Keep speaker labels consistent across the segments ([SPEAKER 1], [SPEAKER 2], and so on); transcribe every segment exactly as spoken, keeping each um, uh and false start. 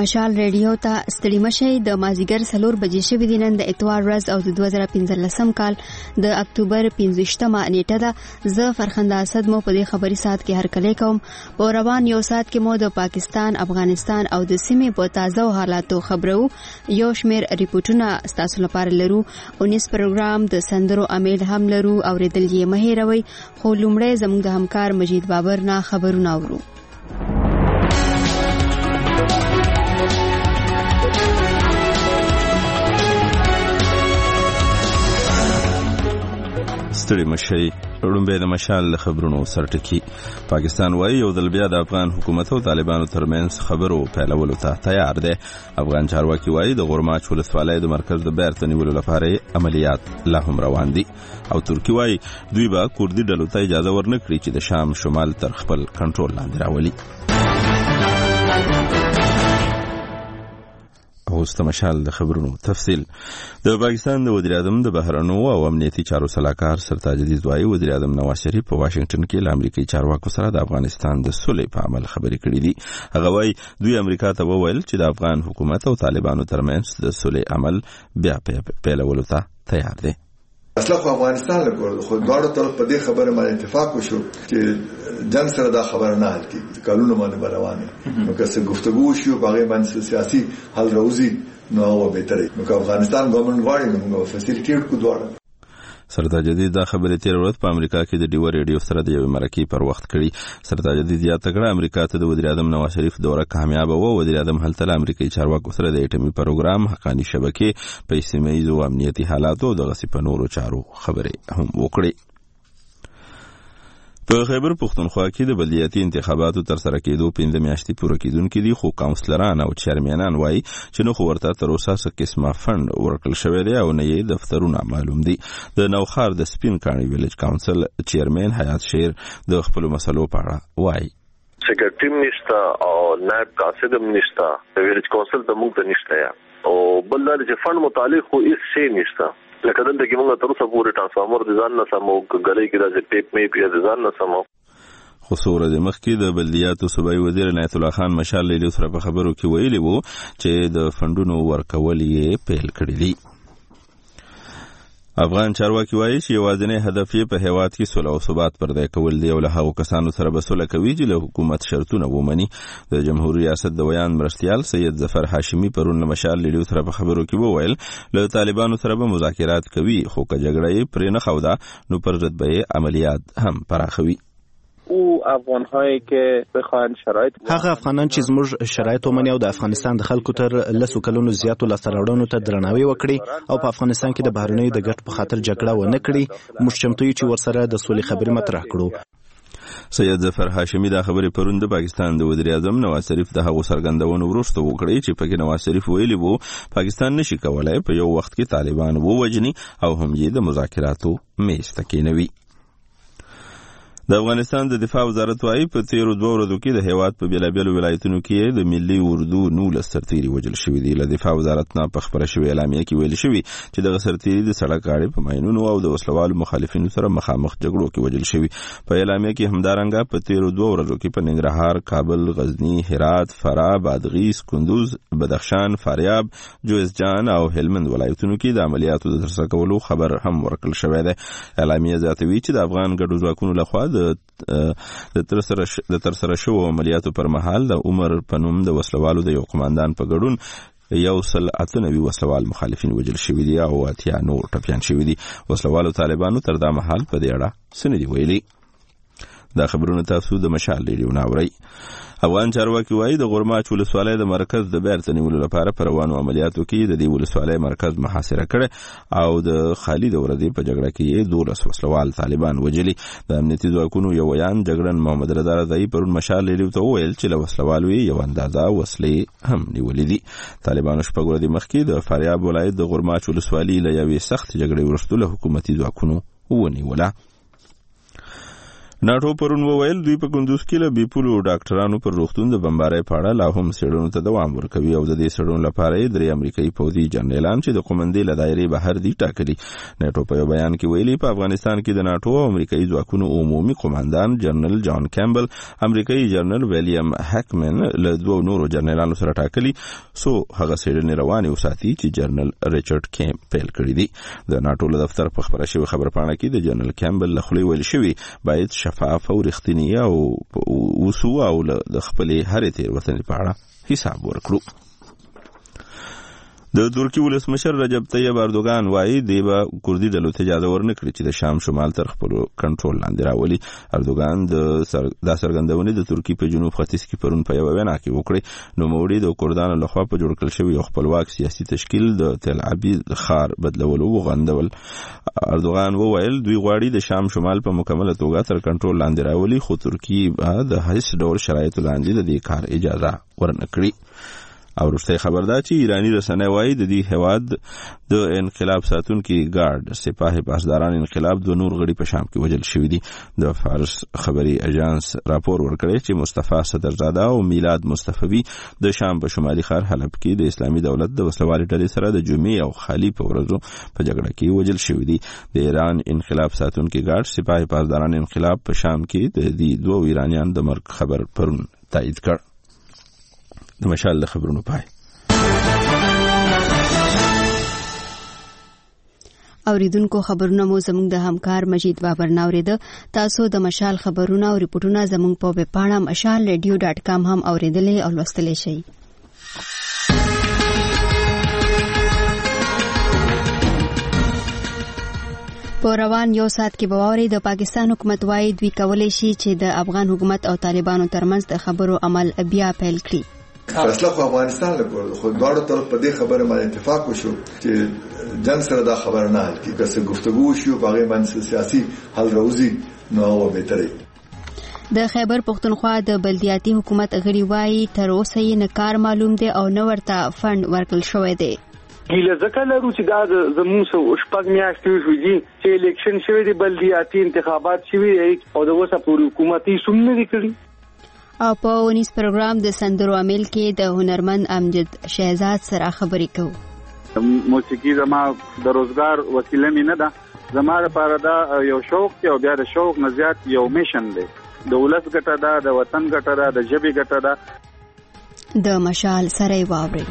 [SPEAKER 1] مشال ریډیو ته ستړي مشي د مازیګر څلور بجې شوې دي. نن د اتوار ورځ او د دوه زره پنځلسم کال د اکتوبر پنځویشتمه نیټه ده. زه فرخنده اسد مو په دې خبري ساعت کې هرکلی کوم. په روان یو ساعت کې مو د پاکستان، افغانستان او د سیمې په تازه حالاتو خبرو یو شمیر ریپورتونه ستاسو لپاره لرو. اونیس پروګرام د سندرو امیل هم لرو او ریدل یې مهیروي. خو لومړی زموږ د همکار مجید بابر نه خبرونه اورو.
[SPEAKER 2] ستړي مشي لومبه د مشال خبرونو سرټکی. پاکستان وايي یو ځل بیا د افغان حکومت او طالبانو ترمنځ خبرو پیلولو ته تیار دی. افغان چارواکي وايي د غورماچ ولسوالۍ د مرکز د بیرته نیولو لپاره عملیات لا هم روان دي او ترکی وايي دوی به کوردي ډلو ته اجازه ورنکړي چې د شام شمال تر خپل کنټرول لاندې راولي. اوس د مشال د خبرونو تفصیل. د پاکستان د وزیر اعظم د بهرنیو او امنیتي چارو سلاکار سرتاج عزیز وايي وزیر اعظم نواز شریف په واشنگټن کې له امریکایي چارواکو سره د افغانستان د صلح په عمل خبرې کړې دي. هغه وايي دوی امریکا ته وویل چې د افغان حکومت او طالبانو ترمنځ د صلح عمل بیا پیلولو ته تیار دي.
[SPEAKER 3] اصلا خو افغانستان له خو دواړو طرف په دې خبره باندې اتفاق وشو چې جنگ سره دا خبره نه حل کیږي، کلونه باندې روانه. نو که څه گفتگو شو باغې باندې سیاسي حل راوځي نو هغه بهتره. نو که افغانستان ګورنمنت غواړي نو موږ فیسیلیټیټ کو دواړه.
[SPEAKER 2] سرتاج عزیز دا خبرې تیر ورځ په امریکا کې د ډیو ریډیو سره د یو مرکې پر وخت کړي. سرتاج عزیز یا تګړه امریکا ته د وزیر اعظم نواز شریف دوره کامیاب و. وزیر اعظم هلته له امریکایي چارواکو سره د اټومي پروګرام، حقاني شبکې، په سیمه ییزو امنیتي حالاتو او د غصې په نورو چارو خبرې هم وکړي. په خیبر پختونخوا کې د بلدیاتي انتخاباتو تر سره کېدو پنځه میاشتې پوره کېدونکې دي، خو کاونسلران او چیرمنان وایي چې نو خو ورته تر اوسه څه قسمه فنډ ورکړل شوی دی او نه یې دفترونه معلوم دي. د نوخار د سپین کاڼي ویلج کاونسل چیرمن حیات شیر د خپلو مسلو په اړه وایي.
[SPEAKER 4] سیکرټری نشته او نائب قاصد هم نشته، د ویلج کاونسل ته موږ ته نشته یا او بل دا چې فنډ متعلق خو هیڅ شی نشته. لکه دلته کې موږ تر اوسه پورې ټرانسفارمر د ځان نه سمو، ګلۍ کې د ټیپ می پی د ځان نه سمو.
[SPEAKER 2] خو سوره د مخکې د بلدیاتو صوبایي وزیر عنایت الله خان مشال لیدو سره په خبرو کې ویلي وو چې د فنډونو ورکول یې پیل کړی دي. افغان چارواکي وایي چې یوازینی هدف یې په هیواد کې صلح او ثبات پر ځای کول دی او له هغو کسانو سره به صلح کوي چې له حکومت شرطونه ومني. د جمهوریت ریاست د ویان مرستیال سید ظفر هاشمي پرون له مشال لیدو سره په خبرو کې وویل له طالبانو سره به مذاکرات کوي، خو که جګړه یې پرې نه خوده نو پر ضد به یې عملیات هم پراخوي.
[SPEAKER 5] او افغان‌هایی که بخواهند شرایط
[SPEAKER 6] هغه افغانان چې زموږ شرایط ومني او د افغانستان د خلکو تر لسو کلونو زیاتو لاسته راوړنو ته درناوی وکړي او په افغانستان کې د بهرنیو د ګټ په خاطر جګړه ونه کړي، موږ چمتو یو چې ورسره د سولې خبرې مطرح کړو.
[SPEAKER 2] سید ظفر هاشمي دا خبرې پرون د پاکستان د وزیر اعظم نواز شریف د هغو څرګندونو وروسته وکړې چې پکې نواز شریف ویلي وو پاکستان نشي کولای په یو وخت کې طالبان ووجني او هم یې د مذاکراتو میز ته کېنوي. د افغانستان د دفاع وزارت وايي په تیرو دوه ورځو کې د هیواد په بیلابیلو ولایتونو کې د ملي اردو نولس سرتیري وژل شوي دي. له دفاع وزارت نه په خپره شوې اعلامیه کې ویل شوي چې دغه سرتیري د سړک غاړې په ماینونو او د وسلوالو مخالفینو سره مخامخ جګړو کې وژل شوي. په اعلامیه کې همدارنګه په تیرو دوه ورځو کې په ننګرهار، کابل، غزنی، هرات، فراه، بادغیس، کندوز، بدخشان، فاریاب، جوزجان او هلمند ولایتونو کې د عملیاتو د ترسره کولو خبر هم ورکړل شوی دی. اعلامیه زیاتوي چې د افغان ګډو ځواکونو لخوا د د ترسره د ترسره شوو عملیاتو پر مهال د عمر په نوم د وسلوالو د یو قماندان په ګډون یو سل اته نوي وسلوال مخالفین وژل شوي دي او اتیا نور ټپیان شوي دي. وسلوالو طالبانو تر دا مهال په دې اړه څه نه دي ویلي. دا خبرونه تاسو د مشال ریډیو نه اورئ. افغان چارواکي وایي د غورماچ ولسوالۍ د مرکز د بیرته نیولو لپاره په روانو عملیاتو کې د دې ولسوالۍ مرکز محاصره کړی او د خالي د ورځې په جګړه کې یې دولس وسلوال طالبان وژلي. د امنیتي ځواکونو یو ویان جګړن محمد رضا رضایي پرون مشال لیدو ته وویل چې له وسلوالو یې یو اندازه وسلې هم نیولې دي. طالبانو شپږ ورځې مخکې د فاریاب ولایت د غورماچ ولسوالۍ له یوې سختې جګړې وروسته له حکومتي ځواکونو ونیوله. ناټو پرون وویل دوی په کندوز کې له بیپولو ډاکټرانو پر روغتون د بمبارۍ په اړه لا هم څېړنو ته دوام ورکوي او د دې څېړنو لپاره یې درې امریکایي پوځي جنرالان چې د قومندې له دایرې بهر دي ټاکلي. ناټو په یو بیان کې ویلي په افغانستان کې د ناټو او امریکایي ځواکونو عمومي قومندان جنرال جان کیمبل امریکایي جنرال ویلیام هکمن له دوو نورو جنرالانو سره ټاکلي سو هغه څېړنې روانې وساتي چې جنرال ریچارډ کیمپ پیل کړي دي. د ناټو له دفتر په خبره شوې خبرپاڼه کې د جنرال کیمبل له خولې ویل شوي باید شفاف او رښتینی او وسو او د خپلې هرې تېروتنې په اړه حساب ورکړو. د ترکی ولسمشر رجب طیب اردوغان وایي دی به کردي ډلو ته اجازه ورنه کړي چې د شام شمال تر خپل کنټرول لاندې راولي. اردوغان د دا څرګندونې د ترکی په جنوب ختیځ کې پرون په یوه وینا کې وکړې. نوموړي د کردانو لخوا په جوړ کړل شوي یو خپلواک سیاسي تشکیل د تل ابیب ښار بدلولو وغندول. اردوغان وویل دوی غواړي د شام شمال په مکمله توګه تر کنټرول لاندې راولي خو ترکی به د هیڅ ډول شرایطو لاندې د دې کار اجازه ورنه کړي. او وروستی خبر دا چې ایرانی رسنۍ وایي د دې هیواد د انقلاب ساتونکي ګارد سپاه پاسداران انقلاب دوه نور غړي په شام کې وژل شوي دي. د فارس خبري اژانس راپور ورکړی چې مصطفی صدرزاده او میلاد مصطفی د شام په شمالي ښار حلب کې د اسلامي دولت د وسلوالې ډلې سره د جمعې او خالي په ورځو په جګړه کې وژل شوي دي. د ایران انقلاب ساتونکي ګارد سپاه پاسداران انقلاب په شام کې د دې دوه ایرانیان د مرګ خبر پرون تایید کړ. د مشال د خبرونو پای.
[SPEAKER 1] اوریدونکو خبرونه مو زموږ د همکار مجید بابر ناوریده. تاسو د مشال خبرونه او ریپورتونه زموږ په ویب پاڼه مشال ریډیو ډاټ کام هم اوریدلې او لوستلی شئ. په روان یو ساعت کې به واورئ د پاکستان حکومت وایي دوی کولی شي چې د افغان حکومت او طالبانو ترمنځ د خبرو عمل بیا پیل کړي.
[SPEAKER 3] فیصله خو افغانستان لپاره خو دواړو طرف په دې خبره باندې اتفاق وشو چې جنگ سره دا خبره نه حل کیږي. که څه گفتگو شو هغه باندې سیاسي حل راوځي نو هغه بهتره.
[SPEAKER 1] د خیبر پختونخوا د بلدیاتي حکومت غړي وایي تر اوسه یې نه کار معلوم دی او نه ورته فند ورکړل شوی دی.
[SPEAKER 7] ګیله ځکه لرو چې دا زموږ شپږ میاشتې شوې چې الیکشن شوی دی بلدیاتي انتخابات شوي او د اوسه پورې حکومتي سم نه دی کړی.
[SPEAKER 1] او په ونیس پروګرام د سندرو عامل کې د هنرمند امجد شهزاد سره خبرې کوو.
[SPEAKER 5] موسیقي زما د روزګار وسیله مې نه ده، زما لپاره دا یو شوق دی او بیا د شوق نه زیات یو میشن دی. د ولس ګټه ده، د وطن ګټه ده، د ژبې ګټه ده.
[SPEAKER 1] د مشال سره واوري.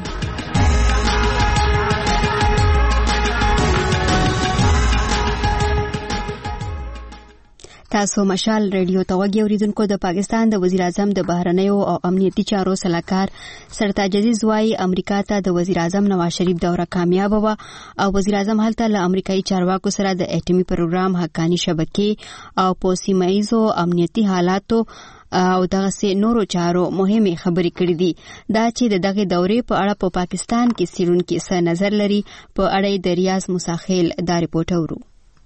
[SPEAKER 1] تاسو مشال ریډیو ته وګورئ. اوریدونکو د پاکستان د وزیر اعظم د بهرنیو او امنیتي چارو سلاکار سرتاج عزیز وايي امریکا ته د وزیر اعظم نواز شریف دوره کامیاب و او وزیر اعظم هلته له امریکایي چارواکو سره د اټومي پروګرام حقاني شبکې او په سیمه ایزو امنیتي حالاتو او دغه سه نورو چارو مهمه خبرې کړې دي. دا چې د دغه دورې په اړه په پاکستان کې سیرونکو څه نظر لري په اړه د ریاض مساخیل دا ریپورت اورو.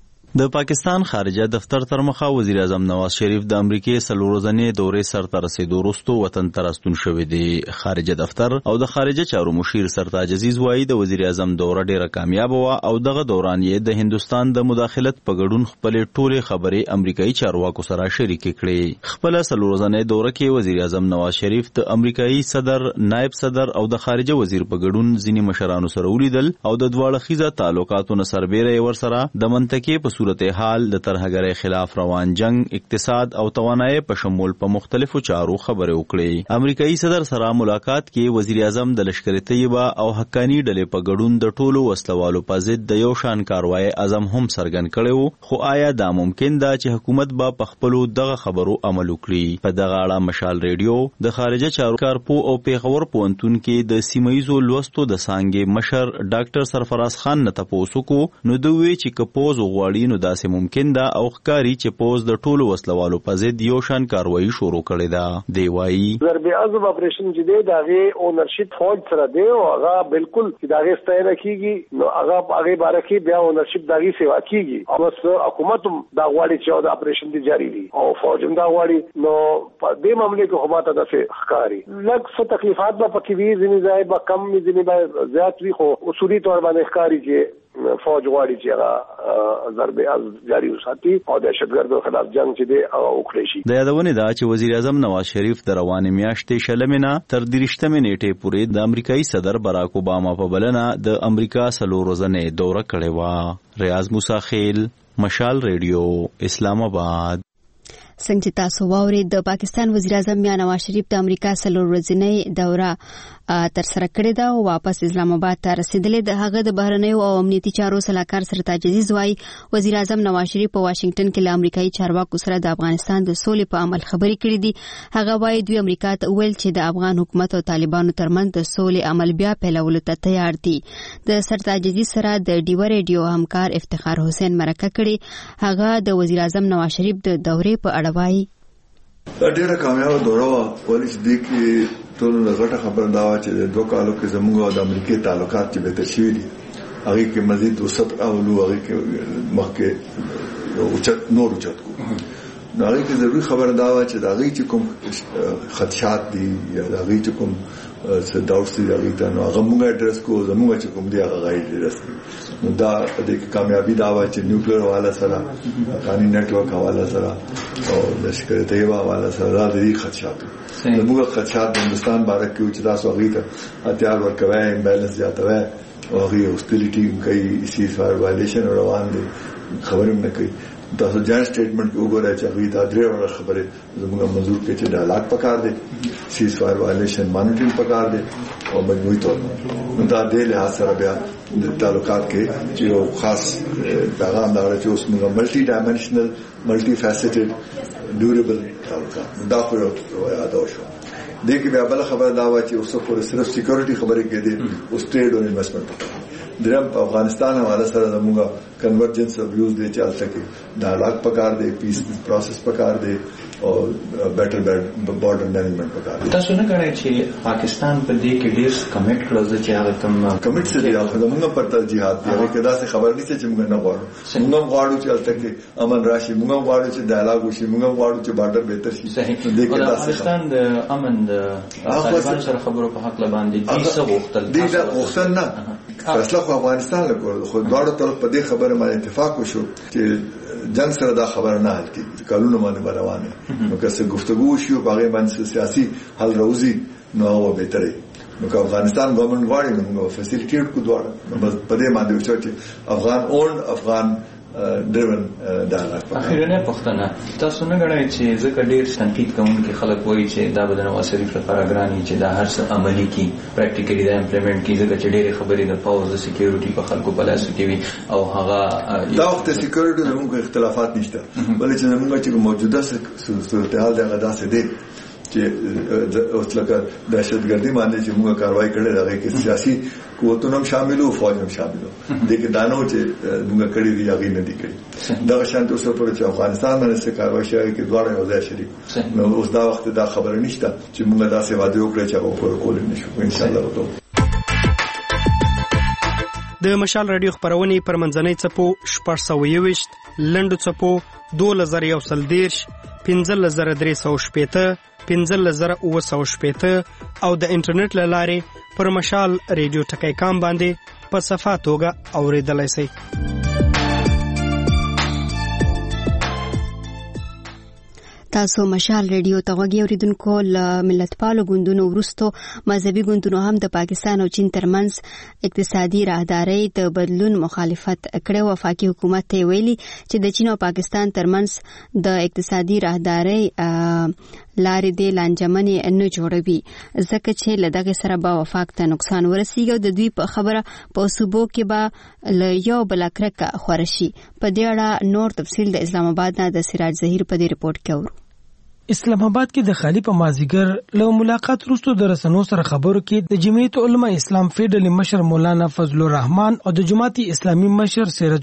[SPEAKER 6] د پاکستان خارجه دفتر تر مخه وزیر اعظم نواز شریف د امریکای څلور ورځې دورې سرته رسیدو وروسته وطن ته راستون شوی دی. خارجه دفتر او د خارجه چارو مشیر سرتاج عزیز وایي د وزیر اعظم دوره ډیره کامیاب و او دغه دوران یې د هندستان د مداخلت په ګډون خپل ټوله خبرې امریکایي چارواکو سره شریک کړي. خپل څلور ورځې دوره کې وزیر اعظم نواز شریف د امریکایي صدر، نائب صدر او د خارجه وزیر په ګډون ځینې مشرانو سره ولیدل او د دواړه خیزه تعلقاتو سربېره ور سره د منطقې په صورتحال د ترهګرۍ خلاف روان جنگ، اقتصاد او توانایي په شمول په مختلفو چارو خبرې وکړې. امریکایي صدر سره ملاقات کې وزیر اعظم د لشکر طیبه او حقانی ډلې په ګډون د ټولو وسلوالو په ضد د یو شان کاروای اعظم هم څرګند کړو. خو آیا دا ممکن ده چې حکومت به په خپل دغه خبرو عمل وکړي؟ په دغه اړه مشال ریډیو د خارجه چارو کارپو او پیښور پوهنتون کې د سیمایزو لوستو د سانګې مشر ډاکټر سرفراز خان نه تاسو کو نو دوی چې کپوز غواړي نو داسې ممکن ده او ښکاری چې پوز د ټولو وسلوالو په ضد یو شان کاروایی شروع کړې ده. دی وایي
[SPEAKER 8] ضرب عضب اپریشن چې دی داغه اونرشپ فوج سره دی او هغه بالکل چې داغه ستایره کیږي نو هغه هغه باره کې بیا اونرشپ داغي سیوا کیږي او اوس حکومت دا غواړي چې دا اپریشن دی جاری وي او فوج هم دا غواړي نو په دې معاملې کې حکومت د ښکاری لږ څه تکلیفات به پکې وي، ځینې ځای به کم وي، ځینې به زیات وي، خو اصولي تور باندې ښکاری چې فوج غواړي چې هغه ضربه جاری وساتي او د دهشتګردو خلاف جنگ چې دی هغه وکړي شي.
[SPEAKER 9] د یادونې ده چې وزیر اعظم نواز شریف د روانې میاشتې شلمې نه تر دېرشتمې نیټې پورې د امریکایي صدر براک اوباما په بلنه د امریکا څلور ورځې دوره کړې وه. ریاض موسی خیل، مشال ریډیو، اسلام آباد.
[SPEAKER 1] څنګه چې تاسو واورئ د پاکستان وزیر اعظم میا نواز شریف د امریکا څلور ورځنۍ دوره تر سره کړې ده او واپس اسلام آباد ته رسیدلې ده. هغه د بهرنیو او امنیتي چارو سلاکار سرتاج عزیز وايي وزیر اعظم نواز شریف په واشنگټن کې له امریکایي چارواکو سره د افغانستان د سولې په عمل خبرې کړې دي. هغه وايي دوی امریکا ته ویل چې د افغان حکومت او طالبانو ترمنځ د سولې عمل بیا پیلولو ته تیار دي. د سرتاج عزیز سره د ډیو ریډیو همکار افتخار حسین مرکه کړي. هغه د وزیر اعظم نواز شریف د دورې په اړه وايي
[SPEAKER 3] دا ډیره کامیابه دوره وه. ولې چې دې کې ټولو نه غټه خبره دا وه چې د دوه کالو کې زموږ او د امریکې تعلقات چې بهتر شوي دي، هغې کې مزید وسعت راولو، هغې کې مخکې اوچت نور اوچت کړو. نو هغې کې ضروري خبره دا وه چې د هغې چې کوم خدشات دي یا د هغې چې کوم څه ډاوټس دي هغې ته، نو هغه مونږ اډرس کړو، زموږ چې کوم دی هغه هغه اډرس کړي. نو دا په دې کې کامیابي دا وه چې نیوکلیر حواله سره، افغاني نیټورک حواله سره او لشکر طیبه حواله سره دا د دې خدشات زموږ خدشات د هندوستان باره کې چې تاسو هغې ته هتیار ورکوئ، امبیلنس زیاتوئ او هغې هوسټیلیټي کوي، سیز فایر وایلیشن روان دي، خبرې هم نه کوي. تاسو جان سټیټمنټ وګورئ چې هغې دا درې وړه خبرې زموږ منظور کړي چې ډایلاګ پکار دی، سیز فایر وایلیشن مانیټرینګ پکار دی او مجموعي طور نو دا دې لحاظ سره بیا د تعلقات کې چې یو خاص پیغام دا چې اوس موږ ملټي ډایمنشنل ملټي فیسټډ ډیوریبل تعلقات دا خو یاد شو. دې کې بیا بل خبره دا وه چې اوس پورې صرف سکیورټي خبرې کېدې، اوس ټریډ او انویسټمنټ پکار. دریم په افغانستان حواله سره زموږ کنورجنس اف ویوز دی چې هلته کې ډایلاګ پکار دی، پیس پروسس پکار دی او بیټر بارډر مینجمنټ پکار دی.
[SPEAKER 10] تاسو نه غواړئ چې پاکستان په دې کې ډېر کمیټ کړو چې هغه کوم
[SPEAKER 3] کمیټ څه دی؟ هغه زموږ پر ترجیحات دي، هغه کې داسې خبر نشته چې موږ نه غواړو. موږ هم غواړو چې هلته کې امن راشي، موږ هم غواړو چې ډایلاګ وشي، موږ هم غواړو چې بارډر بهتر شي.
[SPEAKER 10] دې کې افغانستان د امن د طالبانو سره خبرو په حق باندې دې څه غوښتل؟
[SPEAKER 3] دې دا غوښتل نه، فیصله خو افغانستان لګول، خو دواړو طرف په دې خبره باندې اتفاق وشو چې جنگ سره دا خبره نه حل کیږي، کلونه باندې روانه. نو که څه گفتگو شي په هغه باندې سیاسي حل راوځي نو هغه بهتره. نو که افغانستان ګورنمنت غواړي نو موږ فیسیلیټیټ کو دواړه په دې باندې وشو چې افغان اون افغان ډریون ډایلاګ.
[SPEAKER 10] اخیرنه پښتنه تاسو نه غواړئ چې ځکه ډېر تنقید کوونکي خلک وایي چې دا به د نواز شریف لپاره ګراني چې دا هر څه عملي کی پریکټیکلی دا امپلیمنٹ کی، ځکه چې ډېرې خبرې د پاوز د سکیورټي په خلکو په لاس کې وي او هغه
[SPEAKER 3] دا وخت سکیورټي زموږ اختلافات نشته، بلکې چې زموږ چې موجوده صورتحال دی هغه داسې دی چې اوس لکه دهشتګردي باندې چې موږ کاروایی کړې ده، هغې کې سیاسي قوتونه هم شامل وو، فوج هم شامل وو. دې کې دا نه و چې موږ کړي دي هغې نه دي کړي. دغه شانتې اوس پورې چې افغانستان باندې څه کاروایی شوی کې دواړه یو ځای شریک. نو اوس دا وخت دا خبره نشته چې موږ داسې وعدې وکړې چې هغه پوره کولی نه شو. انشاءالله وکړو.
[SPEAKER 11] د مشال راډیو خپرونې پر منځنۍ څپو شپږ سوه یوویشت، لنډو څپو دولس زره یو سل دېرش، پنځلس زره درې سوه شپېته، پنځلس زره اووه سوه شپېته او د انټرنیټ له لارې پر مشال ریډیو ټکی کام باندې په صفا توګه اورېدلی شئ.
[SPEAKER 1] تاسو مشال ریډیو ته غوږی اوریدونکو. له ملتپالو ګوندونو وروستو مذهبي ګوندونو هم د پاکستان او چین ترمنځ اقتصادي راهدارۍ د بدلون مخالفت کړی. وفاقي حکومت ته ویلي چې د چین او پاکستان ترمنځ د اقتصادي راهدارۍ لارې د لانجمنې نه جوړوي، ځکه چې له دغه سره به وفاق ته نقصان ورسیږي او د دوی په خبره په صوبو کې به له یو بل کرکه خوره شي. په دې اړه نور تفصیل د اسلام آباد نه د سراج ظهیر په دې رپورټ کې اورو.
[SPEAKER 12] اسلام آباد کې د خالی په مازیګر له ملاقات وروسته د رسنیو سره خبرو کې د جمعیت علماء اسلام فیډرل مشر مولانا فضل الرحمن او د جماعت اسلامي مشر سراج الحق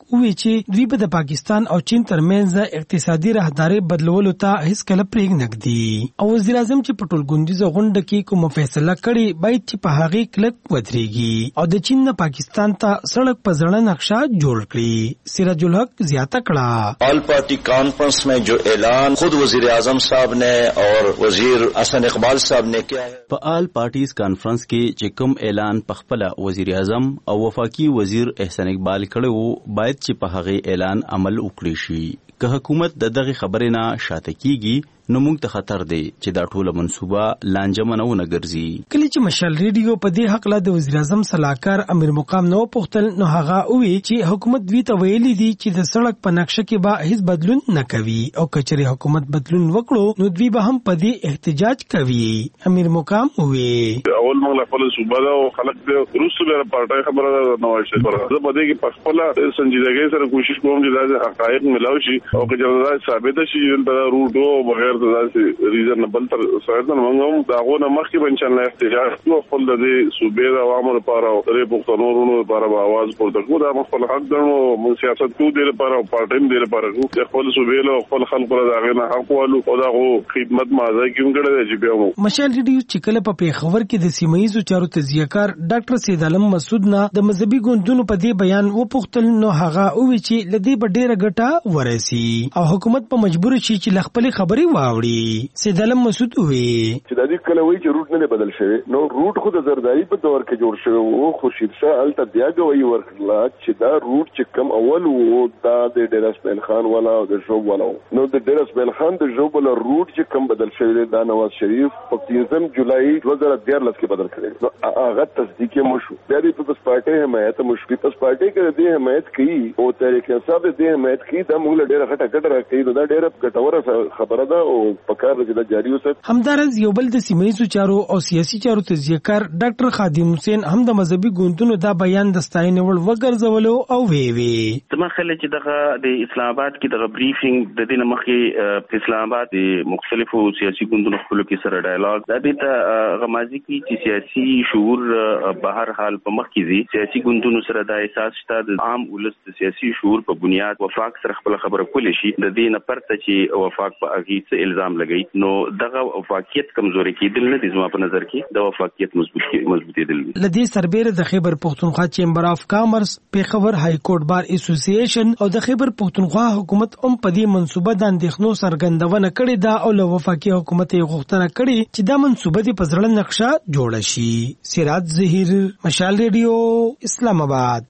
[SPEAKER 12] وی چې دوی به د پاکستان او چین ترمنځ اقتصادي راهداري بدلولو ته هیڅ کله پرېږ نږدي او وزیر اعظم چې په ټولګوندیزه غونډه کې کوم فیصله کړي باید چې په هغه کلک ودرېږي او د چین نه پاکستان ته سړک په زړه نقشه جوړ کړي. سراج الحق زیاته کړه
[SPEAKER 13] آل پارٹی کانفرنس میں جو اعلان خود وزیر اعظم صاحب نے اور وزیر حسن اقبال صاحب نے کیا ہے.
[SPEAKER 9] په آل پارټیز کانفرنس کې چې کوم اعلان په خپل وزیر اعظم او وفاقي وزیر احسان اقبال کړو باید چې په هغه اعلان عمل وکړي شي. که حکومت د دغه خبرې نه شاته کیږي نو موږ ته خطر دی چې دا ټوله منصوبه لانجمنه ونه ګرځي.
[SPEAKER 12] کله چې مشال ریډیو په دې حق له د وزیر اعظم صلاحکار امیر مقام نو پوښتل نو هغه وی چې حکومت دوی ته ویلي دي چې د سړک په نقشه کې به هیڅ بدلون نه کوي او کچري حکومت بدلون وکړو نو دوی به هم په دې احتجاج کوي. امیر مقام وی
[SPEAKER 14] اول موږ خپل صوبه دا او خلک د روسو لپاره پارټای خبره نه نوښت کړه. زه په دې کې په خپل سنجیدګۍ سره کوشش کوم چې دا حقایق ملاوي شي او که جوړه ثابت شي دا روټو بغیر د داسې ریزنبل تر سایدن موږ دا غوونه مخکې بنچنه احتجاج کوو خپل د صوبې د عوامو لپاره او د پښتنو لپاره आवाज پورته کوو. دا خپل حق درنو موږ سیاست کوو د لپاره او پارټیم د لپاره کوو خپل صوبې له خپل خلکو له هغه نه حق والو او دا خدمت مازه کیوم کړه چې بیا مو
[SPEAKER 12] مشال ریډیو چې کله په پیښور کې د سیمایي چارو تجزیهکار ډاکټر سید عالم مسعود نه د مذهبي ګوندونو په دې بیان و پوښتل نو هغه او چې لدی په ډیره ګټه ورسي او حکومت په مجبور شي چې خپل خبري واوړي. سید عالم مسعود وی
[SPEAKER 15] چې د دې کله وی چې روټ نه بدل شوی نو روټ خو د زرداری په دور کې جوړ شوی او خورشید شاه الته بیا غوي ورکړه چې دا روټ چې کم اول وو دا د ډیرس بل خان والا او د جوب والا نو د ډیرس بل خان د جوب والا روټ چې کم بدل شوی دا نواز شریف په پنځم جولای دوه زره دیارلس کې بدل کړی نو هغه تصدیق مشو بیا د پیپلز پارټي حمایت مشو پیپلز پارټي کې د حمایت کوي او تحریک انصاف د حمایت کوي دا موږ ډیره غټه غټه راکړي دا ډیره ګټوره خبره ده او پکار د جاری وسات.
[SPEAKER 12] همدارز یو بل د سیمایي چارو او سیاسي چارو تجزیهکار ډاکټر خادم حسین هم د مذهبي ګوندونو دا بیان د ستاینې وړ وګرځولو او وی وی
[SPEAKER 16] تمه خلک چې دغه د اسلام آباد کې دغه بریفینګ د دې مخکې اسلام آباد د مختلفو سیاسي ګوندونو خپل کې سره ډایالوګ دا د غمازي کې چې سیاسي شعور به هر حال په مخ کې دي سیاسي ګوندونو سره د احساس شته د عام ولس د سیاسي شعور په بنیاد وفاق سره خپل خبره کول شي د دې نه پرته چې وفاق په اغي څه الزام لګي نو دغه وفاقیت کمزوري کېدل نه دي زما په نظر کې د وفاقیت مضبوطی مضبوطېدل دي.
[SPEAKER 12] لدی سربېره د خیبر پښتونخوا چیمبر اف کامرس پیښور های کورټ بار اسوسییشن او د خیبر پښتونخوا حکومت هم په دې منصوبه د اندېښنو څرګندونه کړې ده او له وفاقي حکومت یې غوښتنه کړې چې دا منصوبه د پزړه نقشه جوړه شي. سراج ظهیر مشال ریډیو اسلام آباد.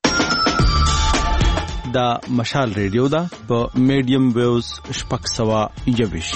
[SPEAKER 9] دا مشال ریډیو دا په میډیم ویوز شپږ سوه یوویش